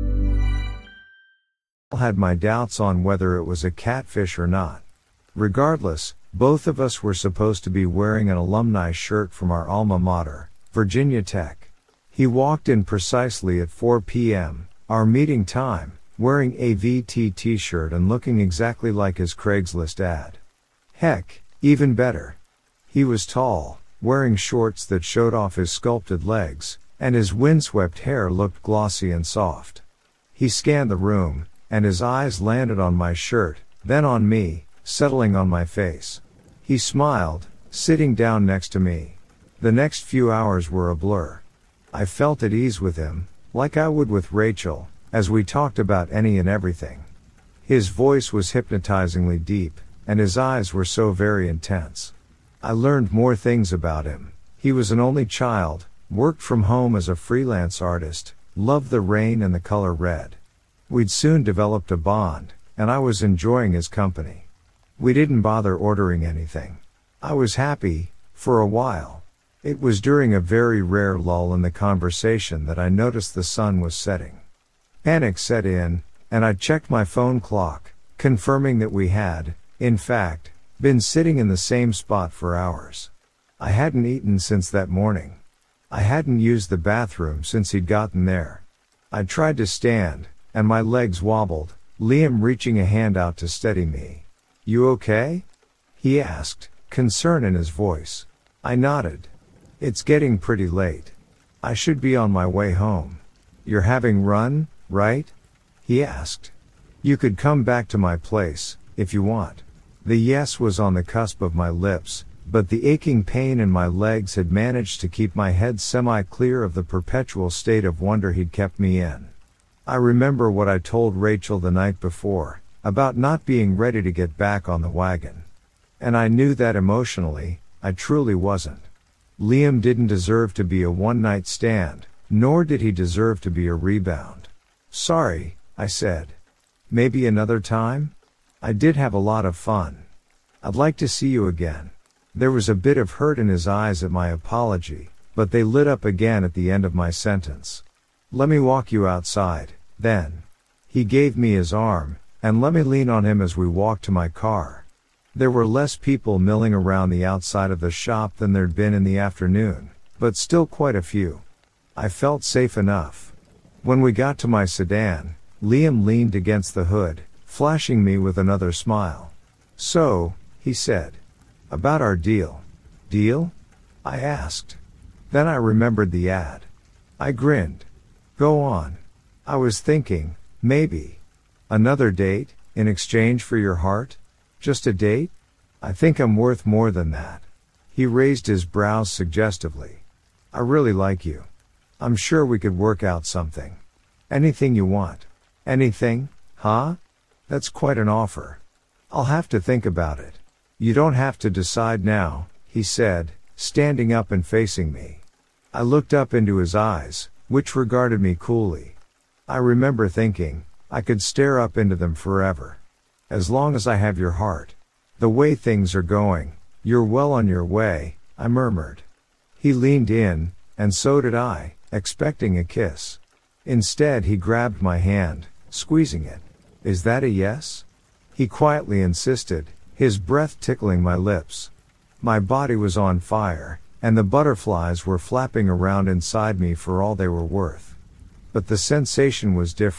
I had my doubts on whether it was a catfish or not. Regardless, both of us were supposed to be wearing an alumni shirt from our alma mater, Virginia Tech. He walked in precisely at 4 p.m., our meeting time, wearing a VT t-shirt and looking exactly like his Craigslist ad. Heck, even better. He was tall, wearing shorts that showed off his sculpted legs, and his windswept hair looked glossy and soft. He scanned the room, and his eyes landed on my shirt, then on me, settling on my face. He smiled, sitting down next to me. The next few hours were a blur. I felt at ease with him, like I would with Rachel, as we talked about any and everything. His voice was hypnotizingly deep, and his eyes were so very intense. I learned more things about him. He was an only child, worked from home as a freelance artist, loved the rain and the color red. We'd soon developed a bond, and I was enjoying his company. We didn't bother ordering anything. I was happy, for a while. It was during a very rare lull in the conversation that I noticed the sun was setting. Panic set in, and I checked my phone clock, confirming that we had, in fact, been sitting in the same spot for hours. I hadn't eaten since that morning. I hadn't used the bathroom since he'd gotten there. I tried to stand, and my legs wobbled, Liam reaching a hand out to steady me. "You okay?" he asked, concern in his voice. I nodded. "It's getting pretty late. I should be on my way home." "You're having run, right?" he asked. "You could come back to my place, if you want." The yes was on the cusp of my lips, but the aching pain in my legs had managed to keep my head semi-clear of the perpetual state of wonder he'd kept me in. I remember what I told Rachel the night before, about not being ready to get back on the wagon. And I knew that emotionally, I truly wasn't. Liam didn't deserve to be a one-night stand, nor did he deserve to be a rebound. "Sorry," I said. "Maybe another time? I did have a lot of fun. I'd like to see you again." There was a bit of hurt in his eyes at my apology, but they lit up again at the end of my sentence. "Let me walk you outside, then." He gave me his arm, and let me lean on him as we walked to my car. There were less people milling around the outside of the shop than there'd been in the afternoon, but still quite a few. I felt safe enough. When we got to my sedan, Liam leaned against the hood, flashing me with another smile. "So," he said. "About our deal." "Deal?" I asked. Then I remembered the ad. I grinned. "Go on." I was thinking, maybe. Another date, in exchange for your heart? Just a date? I think I'm worth more than that. He raised his brows suggestively. "I really like you. I'm sure we could work out something. Anything you want." "Anything, huh? That's quite an offer. I'll have to think about it." "You don't have to decide now," he said, standing up and facing me. I looked up into his eyes, which regarded me coolly. I remember thinking, I could stare up into them forever. "As long as I have your heart. The way things are going, you're well on your way," I murmured. He leaned in, and so did I, expecting a kiss. Instead he grabbed my hand, squeezing it. "Is that a yes?" he quietly insisted, his breath tickling my lips. My body was on fire, and the butterflies were flapping around inside me for all they were worth. But the sensation was different,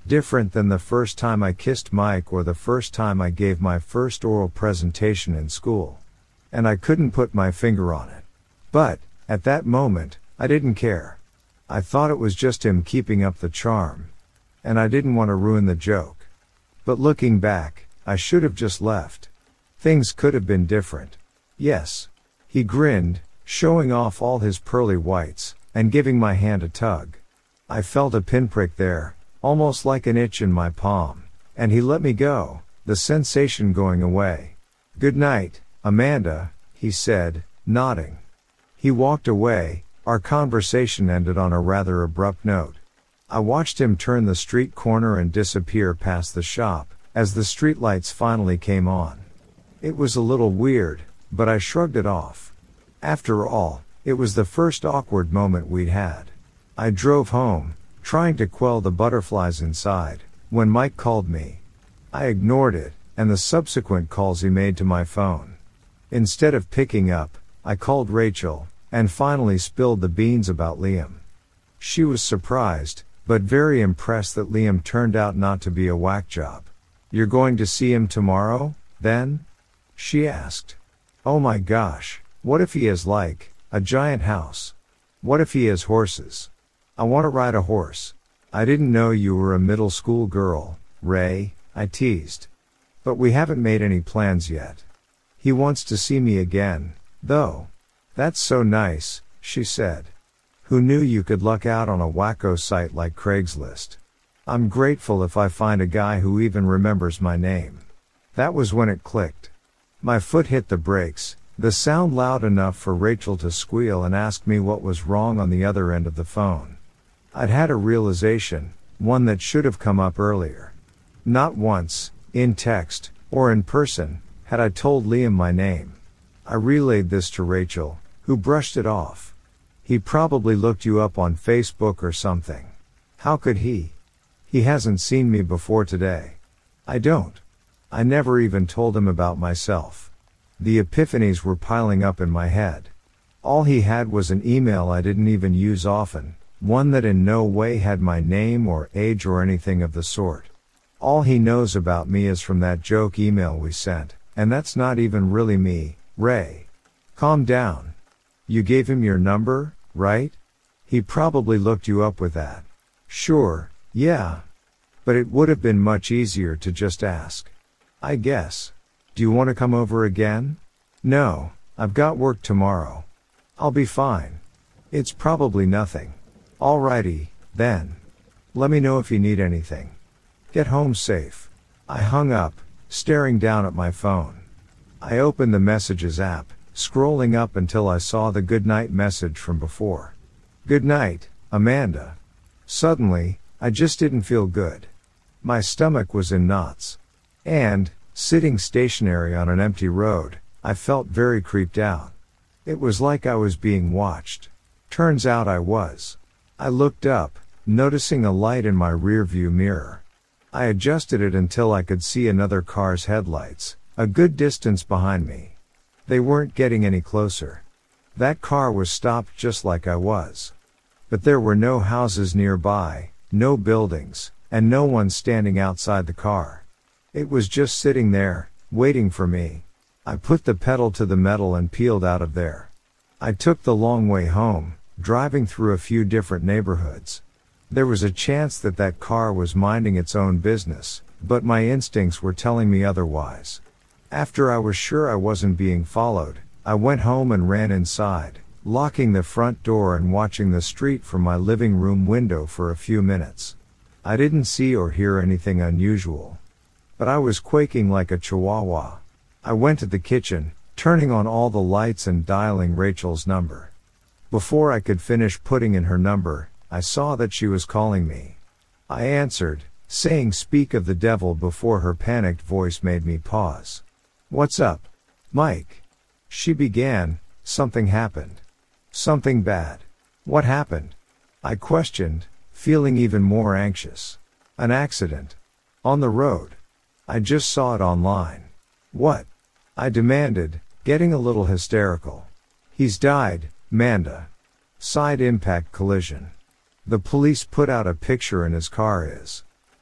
Different than the first time I kissed Mike or the first time I gave my first oral presentation in school. And I couldn't put my finger on it. But, at that moment, I didn't care. I thought it was just him keeping up the charm. And I didn't want to ruin the joke. But looking back, I should have just left. Things could have been different. Yes. He grinned, showing off all his pearly whites, and giving my hand a tug. I felt a pinprick there, almost like an itch in my palm, and he let me go, the sensation going away. "Good night, Amanda," he said, nodding. He walked away. Our conversation ended on a rather abrupt note. I watched him turn the street corner and disappear past the shop, as the streetlights finally came on. It was a little weird, but I shrugged it off. After all, it was the first awkward moment we'd had. I drove home, trying to quell the butterflies inside, when Mike called me. I ignored it, and the subsequent calls he made to my phone. Instead of picking up, I called Rachel, and finally spilled the beans about Liam. She was surprised, but very impressed that Liam turned out not to be a whack job. "You're going to see him tomorrow, then?" she asked. "Oh my gosh, what if he has a giant house? What if he has horses? I want to ride a horse." "I didn't know you were a middle school girl, Ray," I teased. "But we haven't made any plans yet. He wants to see me again, though." "That's so nice," she said. "Who knew you could luck out on a wacko site like Craigslist? I'm grateful if I find a guy who even remembers my name." That was when it clicked. My foot hit the brakes, the sound loud enough for Rachel to squeal and ask me what was wrong on the other end of the phone. I'd had a realization, one that should have come up earlier. Not once, in text, or in person, had I told Liam my name. I relayed this to Rachel, who brushed it off. "He probably looked you up on Facebook or something. How could he? He hasn't seen me before today." "I don't. I never even told him about myself." The epiphanies were piling up in my head. All he had was an email I didn't even use often, one that in no way had my name or age or anything of the sort. All he knows about me is from that joke email we sent, and that's not even really me, Ray. Calm down. You gave him your number, right? He probably looked you up with that." "Sure, yeah. But it would have been much easier to just ask. I guess. Do you want to come over again?" "No, I've got work tomorrow. I'll be fine. It's probably nothing." "Alrighty, then. Let me know if you need anything. Get home safe." I hung up, staring down at my phone. I opened the Messages app, scrolling up until I saw the goodnight message from before. "Good night, Amanda." Suddenly, I just didn't feel good. My stomach was in knots. And, sitting stationary on an empty road, I felt very creeped out. It was like I was being watched. Turns out I was. I looked up, noticing a light in my rearview mirror. I adjusted it until I could see another car's headlights, a good distance behind me. They weren't getting any closer. That car was stopped just like I was. But there were no houses nearby, no buildings, and no one standing outside the car. It was just sitting there, waiting for me. I put the pedal to the metal and peeled out of there. I took the long way home, driving through a few different neighborhoods. There was a chance that that car was minding its own business, but my instincts were telling me otherwise. After I was sure I wasn't being followed, I went home and ran inside, locking the front door and watching the street from my living room window for a few minutes. I didn't see or hear anything unusual. But I was quaking like a chihuahua. I went to the kitchen, turning on all the lights and dialing Rachel's number. Before I could finish putting in her number, I saw that she was calling me. I answered, saying "Speak of the devil" before her panicked voice made me pause. "What's up, Mike?" she began. "Something happened." "Something bad? What happened?" I questioned, feeling even more anxious. "An accident. On the road. I just saw it online." "What?" I demanded, getting a little hysterical. "He's died, Manda. Side impact collision. The police put out a picture and his car is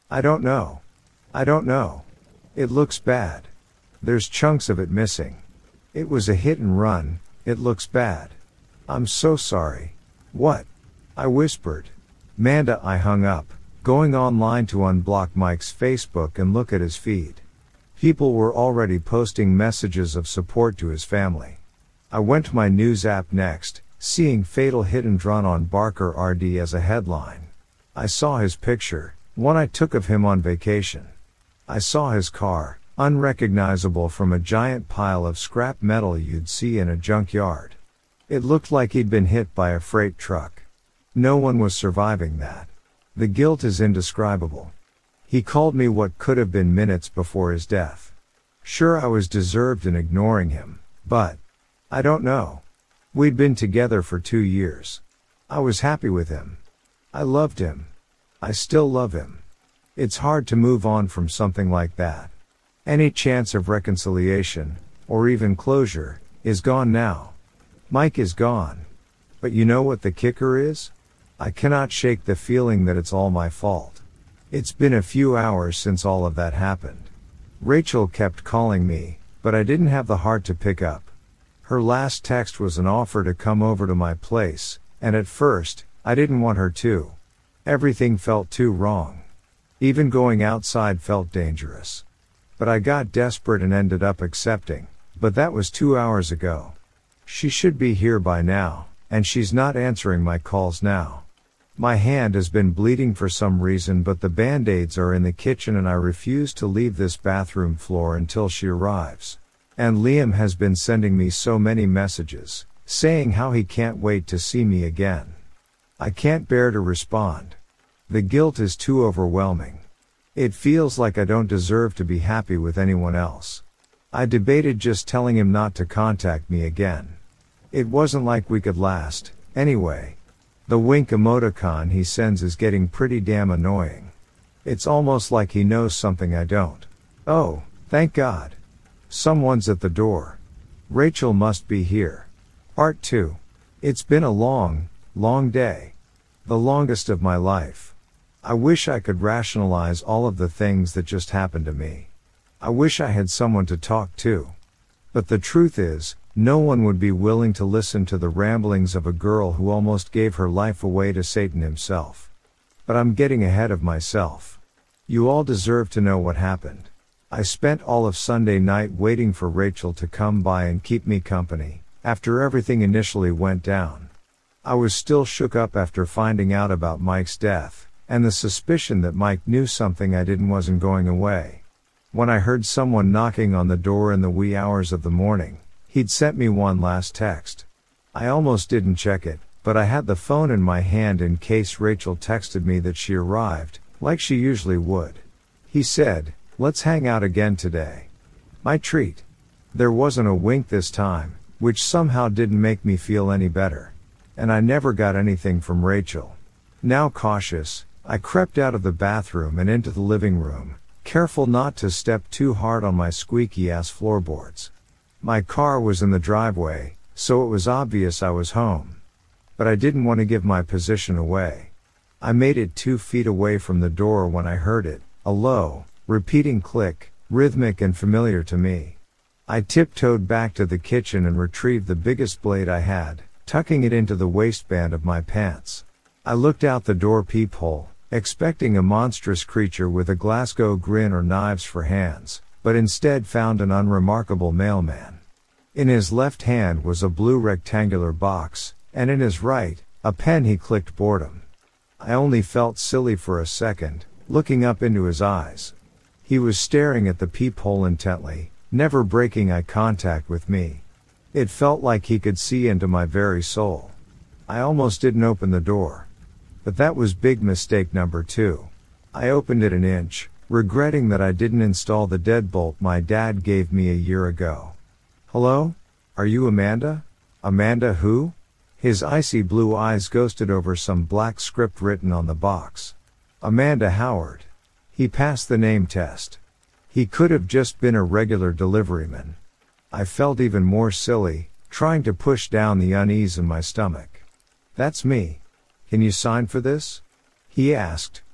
I don't know. I don't know. It looks bad. There's chunks of it missing. It was a hit and run, it looks bad. I'm so sorry. What? I whispered. Manda, I hung up, going online to unblock Mike's Facebook and look at his feed. People were already posting messages of support to his family. I went to my news app next, seeing fatal hit and run on Barker RD as a headline. I saw his picture, one I took of him on vacation. I saw his car, unrecognizable from a giant pile of scrap metal you'd see in a junkyard. It looked like he'd been hit by a freight truck. No one was surviving that. The guilt is indescribable. He called me what could have been minutes before his death. Sure, I was deserved in ignoring him, but I don't know. We'd been together for 2 years. I was happy with him. I loved him. I still love him. It's hard to move on from something like that. Any chance of reconciliation, or even closure, is gone now. Mike is gone. But you know what the kicker is? I cannot shake the feeling that it's all my fault. It's been a few hours since all of that happened. Rachel kept calling me, but I didn't have the heart to pick up. Her last text was an offer to come over to my place, and at first, I didn't want her to. Everything felt too wrong. Even going outside felt dangerous. But I got desperate and ended up accepting, but that was 2 hours ago. She should be here by now, and she's not answering my calls now. My hand has been bleeding for some reason, but the band-aids are in the kitchen and I refuse to leave this bathroom floor until she arrives. And Liam has been sending me so many messages, saying how he can't wait to see me again. I can't bear to respond. The guilt is too overwhelming. It feels like I don't deserve to be happy with anyone else. I debated just telling him not to contact me again. It wasn't like we could last, anyway. The wink emoticon he sends is getting pretty damn annoying. It's almost like he knows something I don't. Oh, thank God. Someone's at the door. Rachel must be here. Part 2. It's been a long, long day. The longest of my life. I wish I could rationalize all of the things that just happened to me. I wish I had someone to talk to. But the truth is, no one would be willing to listen to the ramblings of a girl who almost gave her life away to Satan himself. But I'm getting ahead of myself. You all deserve to know what happened. I spent all of Sunday night waiting for Rachel to come by and keep me company, after everything initially went down. I was still shook up after finding out about Mike's death, and the suspicion that Mike knew something I didn't wasn't going away. When I heard someone knocking on the door in the wee hours of the morning, he'd sent me one last text. I almost didn't check it, but I had the phone in my hand in case Rachel texted me that she arrived, like she usually would. He said, "Let's hang out again today." My treat. There wasn't a wink this time, which somehow didn't make me feel any better. And I never got anything from Rachel. Now cautious, I crept out of the bathroom and into the living room, careful not to step too hard on my squeaky-ass floorboards. My car was in the driveway, so it was obvious I was home. But I didn't want to give my position away. I made it 2 feet away from the door when I heard it, a low, repeating click, rhythmic and familiar to me. I tiptoed back to the kitchen and retrieved the biggest blade I had, tucking it into the waistband of my pants. I looked out the door peephole, expecting a monstrous creature with a Glasgow grin or knives for hands, but instead found an unremarkable mailman. In his left hand was a blue rectangular box, and in his right, a pen. He clicked boredom. I only felt silly for a second, looking up into his eyes. He was staring at the peephole intently, never breaking eye contact with me. It felt like he could see into my very soul. I almost didn't open the door. But that was big mistake number 2. I opened it an inch, regretting that I didn't install the deadbolt my dad gave me a year ago. "Hello? Are you Amanda? Amanda who?" His icy blue eyes ghosted over some black script written on the box. "Amanda Howard." He passed the name test. He could have just been a regular deliveryman. I felt even more silly, trying to push down the unease in my stomach. "That's me. Can you sign for this?" he asked,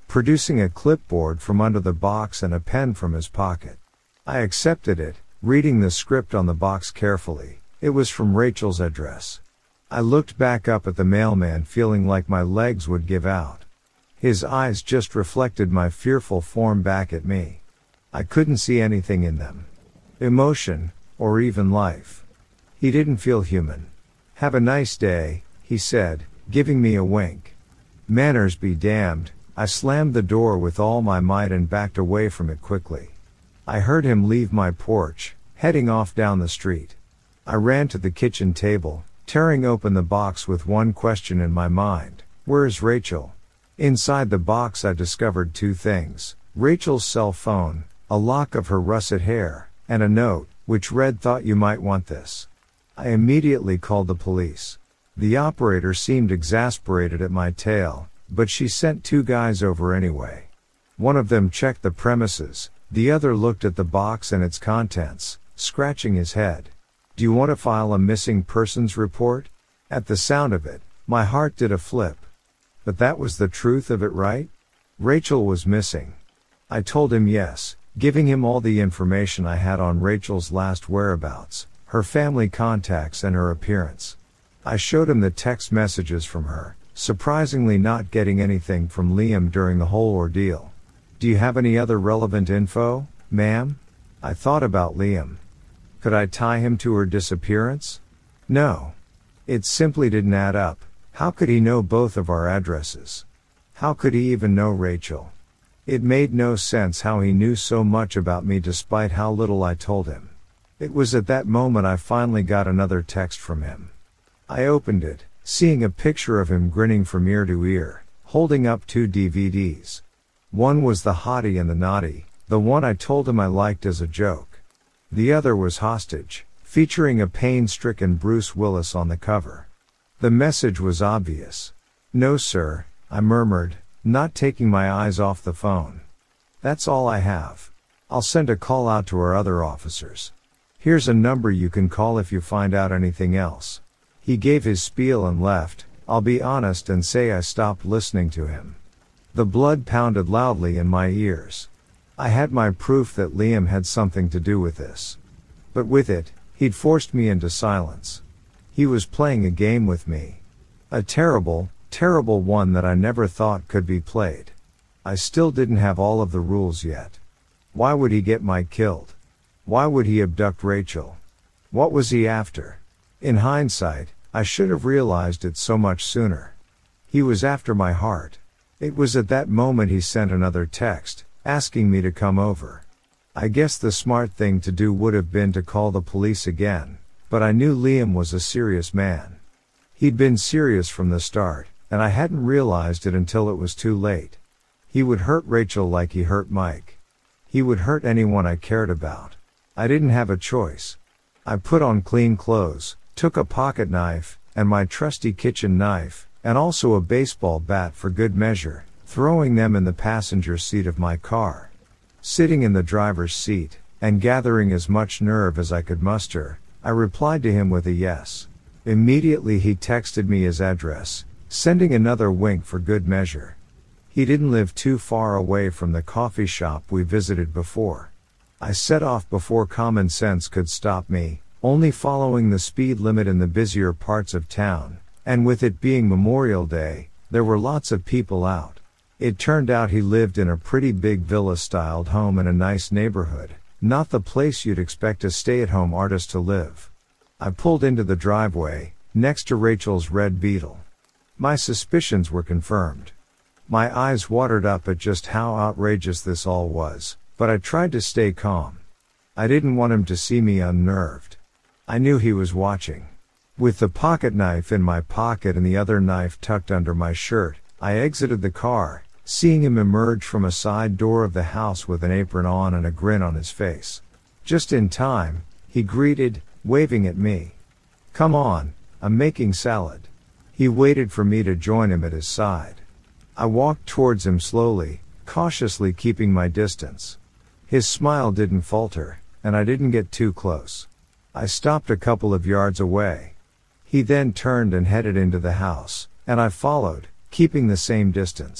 producing a clipboard from under the box and a pen from his pocket. I accepted it, reading the script on the box carefully. It was from Rachel's address. I looked back up at the mailman feeling like my legs would give out. His eyes just reflected my fearful form back at me. I couldn't see anything in them. Emotion, or even life. He didn't feel human. "Have a nice day," he said, giving me a wink. Manners be damned. I slammed the door with all my might and backed away from it quickly. I heard him leave my porch, heading off down the street. I ran to the kitchen table, tearing open the box with one question in my mind: where's Rachel? Inside the box I discovered two things: Rachel's cell phone, a lock of her russet hair, and a note, which read, "Thought you might want this." I immediately called the police. The operator seemed exasperated at my tale, but she sent two guys over anyway. One of them checked the premises, the other looked at the box and its contents, scratching his head. "Do you want to file a missing persons report?" At the sound of it, my heart did a flip. But that was the truth of it, right? Rachel was missing. I told him yes, giving him all the information I had on Rachel's last whereabouts, her family contacts and her appearance. I showed him the text messages from her, surprisingly not getting anything from Liam during the whole ordeal. "Do you have any other relevant info, ma'am?" I thought about Liam. Could I tie him to her disappearance? No. It simply didn't add up. How could he know both of our addresses? How could he even know Rachel? It made no sense how he knew so much about me despite how little I told him. It was at that moment I finally got another text from him. I opened it, seeing a picture of him grinning from ear to ear, holding up two DVDs. One was The Hottie and the Naughty, the one I told him I liked as a joke. The other was Hostage, featuring a pain-stricken Bruce Willis on the cover. The message was obvious. "No sir," I murmured, not taking my eyes off the phone. "That's all I have. I'll send a call out to our other officers. Here's a number you can call if you find out anything else." He gave his spiel and left. I'll be honest and say I stopped listening to him. The blood pounded loudly in my ears. I had my proof that Liam had something to do with this. But with it, he'd forced me into silence. He was playing a game with me. A terrible, terrible one that I never thought could be played. I still didn't have all of the rules yet. Why would he get Mike killed? Why would he abduct Rachel? What was he after? In hindsight, I should have realized it so much sooner. He was after my heart. It was at that moment he sent another text, asking me to come over. I guess the smart thing to do would have been to call the police again, but I knew Liam was a serious man. He'd been serious from the start, and I hadn't realized it until it was too late. He would hurt Rachel like he hurt Mike. He would hurt anyone I cared about. I didn't have a choice. I put on clean clothes, took a pocket knife, and my trusty kitchen knife, and also a baseball bat for good measure, throwing them in the passenger seat of my car. Sitting in the driver's seat, and gathering as much nerve as I could muster, I replied to him with a yes. Immediately he texted me his address, sending another wink for good measure. He didn't live too far away from the coffee shop we visited before. I set off before common sense could stop me, only following the speed limit in the busier parts of town, and with it being Memorial Day, there were lots of people out. It turned out he lived in a pretty big villa-styled home in a nice neighborhood, not the place you'd expect a stay-at-home artist to live. I pulled into the driveway, next to Rachel's red Beetle. My suspicions were confirmed. My eyes watered up at just how outrageous this all was, but I tried to stay calm. I didn't want him to see me unnerved. I knew he was watching. With the pocket knife in my pocket and the other knife tucked under my shirt, I exited the car, seeing him emerge from a side door of the house with an apron on and a grin on his face. Just in time, he greeted, waving at me. "Come on, I'm making salad." He waited for me to join him at his side. I walked towards him slowly, cautiously keeping my distance. His smile didn't falter, and I didn't get too close. I stopped a couple of yards away. He then turned and headed into the house, and I followed, keeping the same distance.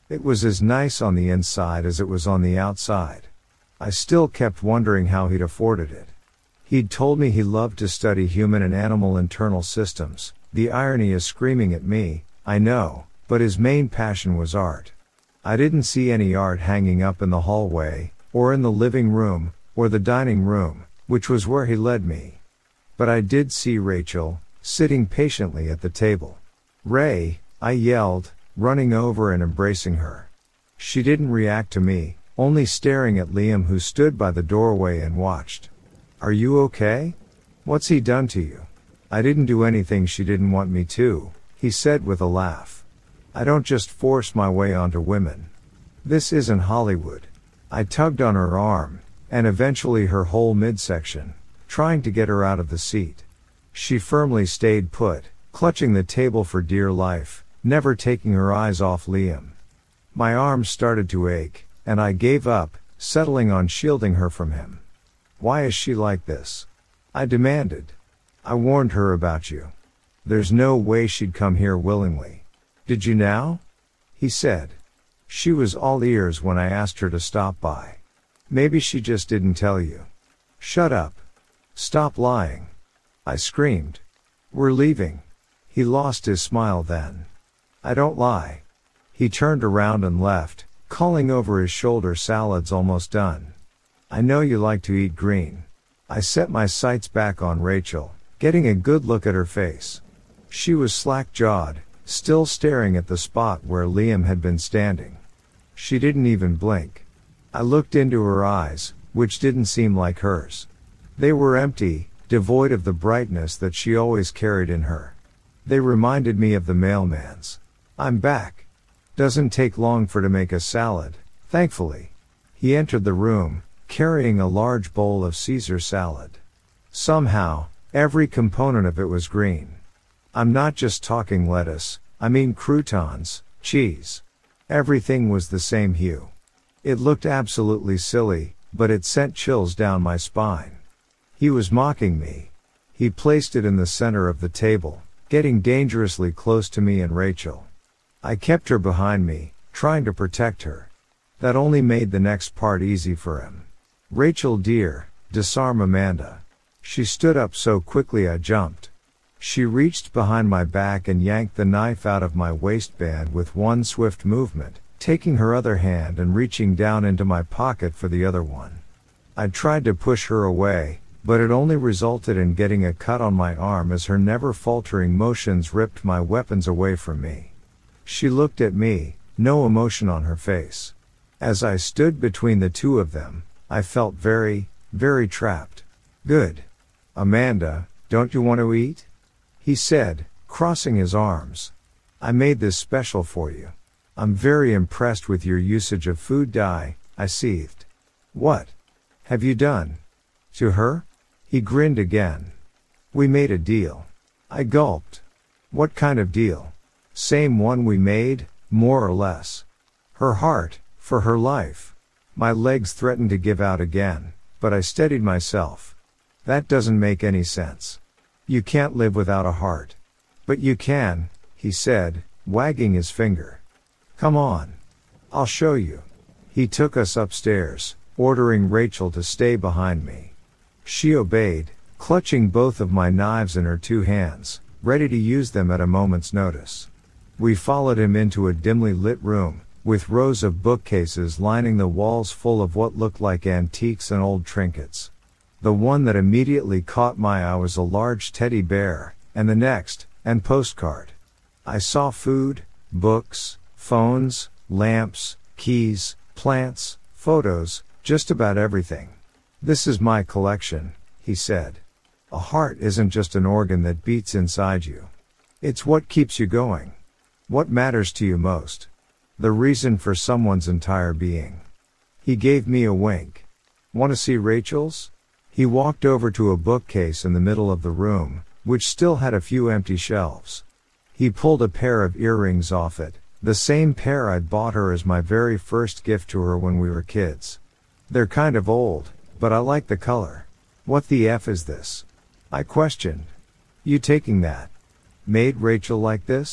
It was as nice on the inside as it was on the outside. I still kept wondering how he'd afforded it. He'd told me he loved to study human and animal internal systems. The irony is screaming at me, I know, but his main passion was art. I didn't see any art hanging up in the hallway, or in the living room, or the dining room, which was where he led me. But I did see Rachel, sitting patiently at the table. "Ray," I yelled, running over and embracing her. She didn't react to me, only staring at Liam, who stood by the doorway and watched. "Are you okay? What's he done to you?" "I didn't do anything she didn't want me to," he said with a laugh. "I don't just force my way onto women. This isn't Hollywood." I tugged on her arm, and eventually her whole midsection, trying to get her out of the seat. She firmly stayed put, clutching the table for dear life, never taking her eyes off Liam. My arms started to ache, and I gave up, settling on shielding her from him. "Why is she like this?" I demanded. "I warned her about you. There's no way she'd come here willingly." "Did you now?" he said. She was all ears when I asked her to stop by. "Maybe she just didn't tell you." "Shut up. Stop lying," I screamed. "We're leaving." He lost his smile then. "I don't lie." He turned around and left, calling over his shoulder, "Salad's almost done." "I know you like to eat green." I set my sights back on Rachel, getting a good look at her face. She was slack-jawed, still staring at the spot where Liam had been standing. She didn't even blink. I looked into her eyes, which didn't seem like hers. They were empty, devoid of the brightness that she always carried in her. They reminded me of the mailman's. "I'm back. Doesn't take long for to make a salad, thankfully." He entered the room, carrying a large bowl of Caesar salad. Somehow, every component of it was green. I'm not just talking lettuce, I mean croutons, cheese. Everything was the same hue. It looked absolutely silly, but it sent chills down my spine. He was mocking me. He placed it in the center of the table, getting dangerously close to me and Rachel. I kept her behind me, trying to protect her. That only made the next part easy for him. "Rachel dear, disarm Amanda." She stood up so quickly I jumped. She reached behind my back and yanked the knife out of my waistband with one swift movement, taking her other hand and reaching down into my pocket for the other one. I tried to push her away, but it only resulted in getting a cut on my arm as her never faltering motions ripped my weapons away from me. She looked at me, no emotion on her face. As I stood between the two of them, I felt very, very trapped. "Good. Amanda, don't you want to eat?" he said, crossing his arms. "I made this special for you. I'm very impressed with your usage of food dye," I seethed. "What have you done to her?" He grinned again. "We made a deal." I gulped. "What kind of deal?" "Same one we made, more or less. Her heart, for her life." My legs threatened to give out again, but I steadied myself. "That doesn't make any sense. You can't live without a heart." "But you can," he said, wagging his finger. "Come on. I'll show you." He took us upstairs, ordering Rachel to stay behind me. She obeyed, clutching both of my knives in her two hands, ready to use them at a moment's notice. We followed him into a dimly lit room, with rows of bookcases lining the walls full of what looked like antiques and old trinkets. The one that immediately caught my eye was a large teddy bear, and the next, and postcard. I saw food, books, phones, lamps, keys, plants, photos, just about everything. "This is my collection," he said. "A heart isn't just an organ that beats inside you. It's what keeps you going. What matters to you most. The reason for someone's entire being." He gave me a wink. "Want to see Rachel's?" He walked over to a bookcase in the middle of the room, which still had a few empty shelves. He pulled a pair of earrings off it, the same pair I'd bought her as my very first gift to her when we were kids. "They're kind of old, but I like the color." "What the F is this?" I questioned. "You taking that? Made Rachel like this?"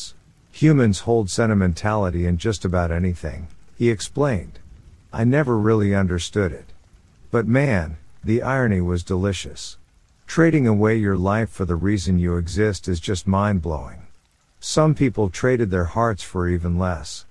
Humans hold sentimentality in just about anything, he explained. I never really understood it. But man, the irony was delicious. Trading away your life for the reason you exist is just mind-blowing. Some people traded their hearts for even less.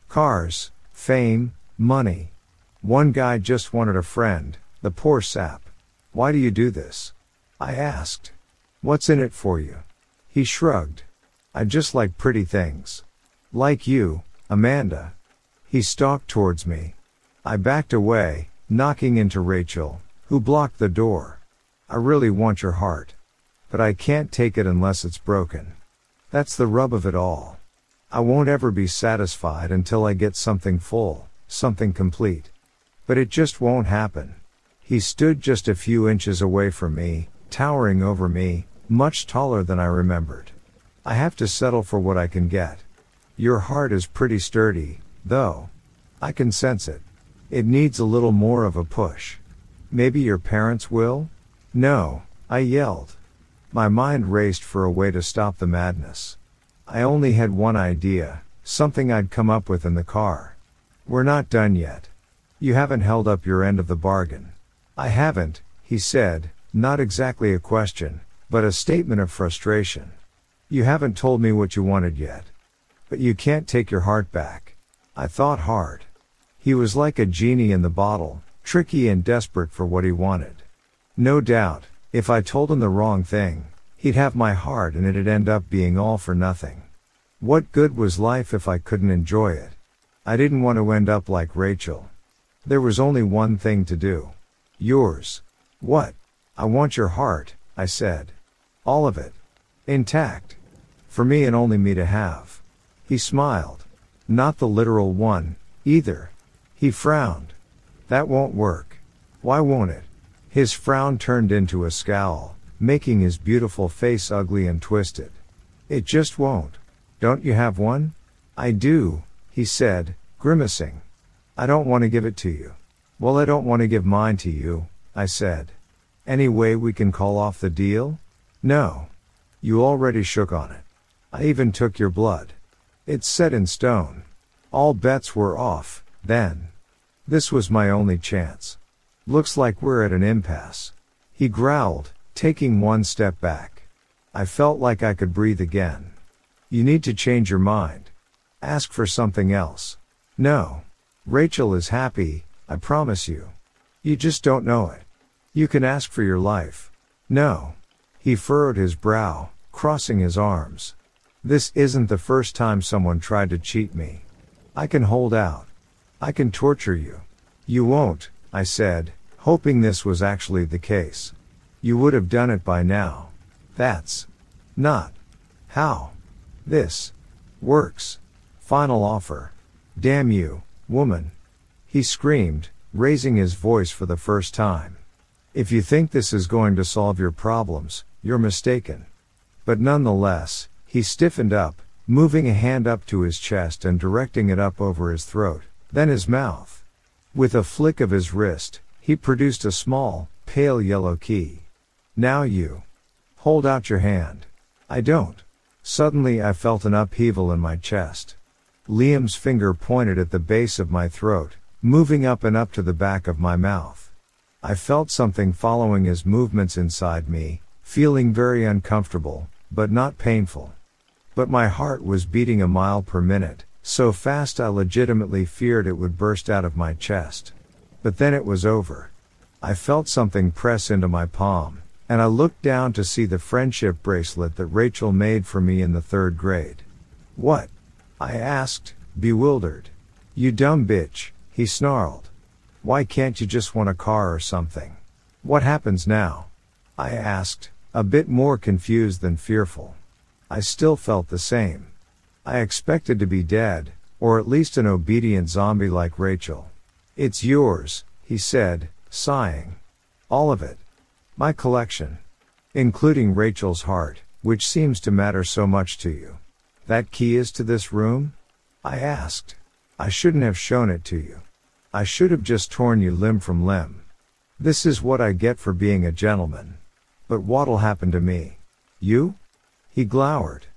Cars, fame, money. One guy just wanted a friend, the poor sap. Why do you do this? I asked. What's in it for you? He shrugged. I just like pretty things. Like you, Amanda. He stalked towards me. I backed away, knocking into Rachel, who blocked the door. I really want your heart. But I can't take it unless it's broken. That's the rub of it all. I won't ever be satisfied until I get something full, something complete. But it just won't happen. He stood just a few inches away from me, towering over me, much taller than I remembered. I have to settle for what I can get. Your heart is pretty sturdy, though. I can sense it. It needs a little more of a push. Maybe your parents will? No, I yelled. My mind raced for a way to stop the madness. I only had one idea, something I'd come up with in the car. We're not done yet. You haven't held up your end of the bargain. I haven't, he said, not exactly a question, but a statement of frustration. You haven't told me what you wanted yet. But you can't take your heart back. I thought hard. He was like a genie in the bottle, tricky and desperate for what he wanted. No doubt, if I told him the wrong thing, he'd have my heart and it'd end up being all for nothing. What good was life if I couldn't enjoy it? I didn't want to end up like Rachel. There was only one thing to do. Yours. What? I want your heart, I said. All of it. Intact. For me and only me to have. He smiled. Not the literal one, either. He frowned. That won't work. Why won't it? His frown turned into a scowl, making his beautiful face ugly and twisted. It just won't. Don't you have one? I do, he said, grimacing. I don't want to give it to you. Well, I don't want to give mine to you, I said. Any way we can call off the deal? No. You already shook on it. I even took your blood. It's set in stone. All bets were off, then. This was my only chance. Looks like we're at an impasse. He growled, taking one step back. I felt like I could breathe again. You need to change your mind. Ask for something else. No. Rachel is happy, I promise you. You just don't know it. You can ask for your life. No. He furrowed his brow, crossing his arms. This isn't the first time someone tried to cheat me. I can hold out. I can torture you. You won't, I said, hoping this was actually the case. You would have done it by now. That's not how this works. Final offer. Damn you, woman. He screamed, raising his voice for the first time. If you think this is going to solve your problems, you're mistaken. But nonetheless, he stiffened up, moving a hand up to his chest and directing it up over his throat, then his mouth. With a flick of his wrist, he produced a small, pale yellow key. Now you. Hold out your hand. I don't. Suddenly I felt an upheaval in my chest. Liam's finger pointed at the base of my throat, moving up and up to the back of my mouth. I felt something following his movements inside me, feeling very uncomfortable, but not painful. But my heart was beating a mile per minute, so fast I legitimately feared it would burst out of my chest. But then it was over. I felt something press into my palm, and I looked down to see the friendship bracelet that Rachel made for me in the 3rd grade. What? I asked, bewildered. You dumb bitch, he snarled. Why can't you just want a car or something? What happens now? I asked, a bit more confused than fearful. I still felt the same. I expected to be dead, or at least an obedient zombie like Rachel. It's yours, he said, sighing. All of it. My collection. Including Rachel's heart, which seems to matter so much to you. That key is to this room? I asked. I shouldn't have shown it to you. I should have just torn you limb from limb. This is what I get for being a gentleman. But what'll happen to me? You? He glowered.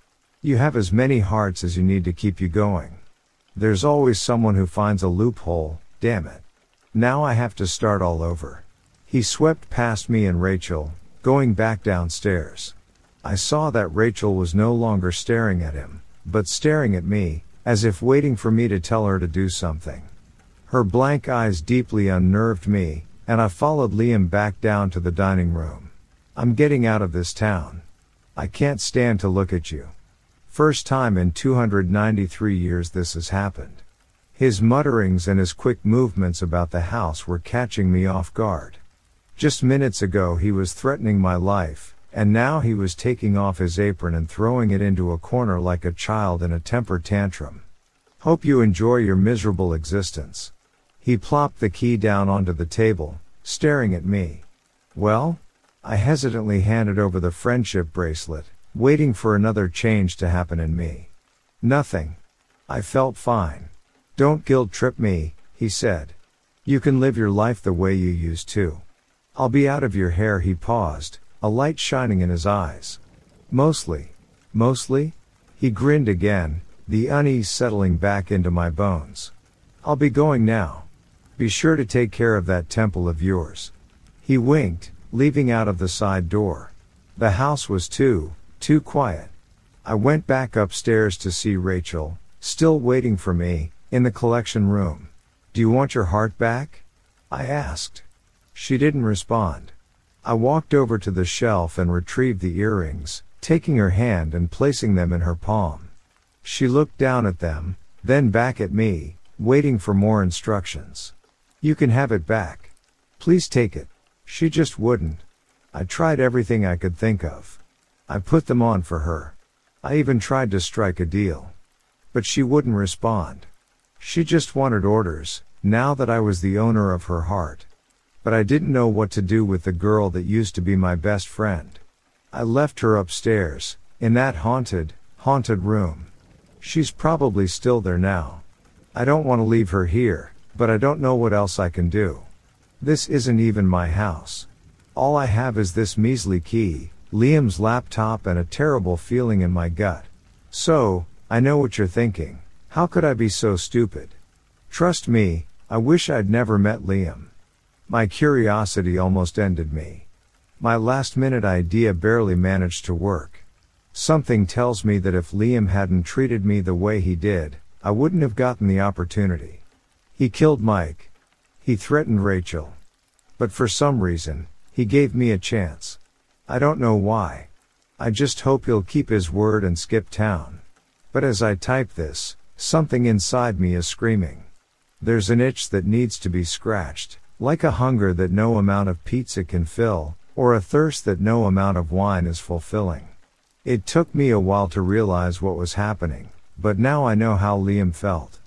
You have as many hearts as you need to keep you going. There's always someone who finds a loophole, damn it. Now I have to start all over. He swept past me and Rachel, going back downstairs. I saw that Rachel was no longer staring at him, but staring at me, as if waiting for me to tell her to do something. Her blank eyes deeply unnerved me, and I followed Liam back down to the dining room. I'm getting out of this town. I can't stand to look at you. First time in 293 years this has happened. His mutterings and his quick movements about the house were catching me off guard. Just minutes ago he was threatening my life, and now he was taking off his apron and throwing it into a corner like a child in a temper tantrum. Hope you enjoy your miserable existence. He plopped the key down onto the table, staring at me. Well? I hesitantly handed over the friendship bracelet, waiting for another change to happen in me. Nothing. I felt fine. Don't guilt trip me, he said. You can live your life the way you used to. I'll be out of your hair. He paused, a light shining in his eyes. Mostly? He grinned again, the unease settling back into my bones. I'll be going now. Be sure to take care of that temple of yours. He winked, leaving out of the side door. The house was too quiet. I went back upstairs to see Rachel, still waiting for me, in the collection room. Do you want your heart back? I asked. She didn't respond. I walked over to the shelf and retrieved the earrings, taking her hand and placing them in her palm. She looked down at them, then back at me, waiting for more instructions. You can have it back. Please take it. She just wouldn't. I tried everything I could think of. I put them on for her. I even tried to strike a deal. But she wouldn't respond. She just wanted orders, now that I was the owner of her heart. But I didn't know what to do with the girl that used to be my best friend. I left her upstairs, in that haunted room. She's probably still there now. I don't want to leave her here, but I don't know what else I can do. This isn't even my house. All I have is this measly key, Liam's laptop, and a terrible feeling in my gut. So, I know what you're thinking. How could I be so stupid? Trust me, I wish I'd never met Liam. My curiosity almost ended me. My last-minute idea barely managed to work. Something tells me that if Liam hadn't treated me the way he did, I wouldn't have gotten the opportunity. He killed Mike. He threatened Rachel. But for some reason, he gave me a chance. I don't know why. I just hope he'll keep his word and skip town. But as I type this, something inside me is screaming. There's an itch that needs to be scratched, like a hunger that no amount of pizza can fill, or a thirst that no amount of wine is fulfilling. It took me a while to realize what was happening, but now I know how Liam felt.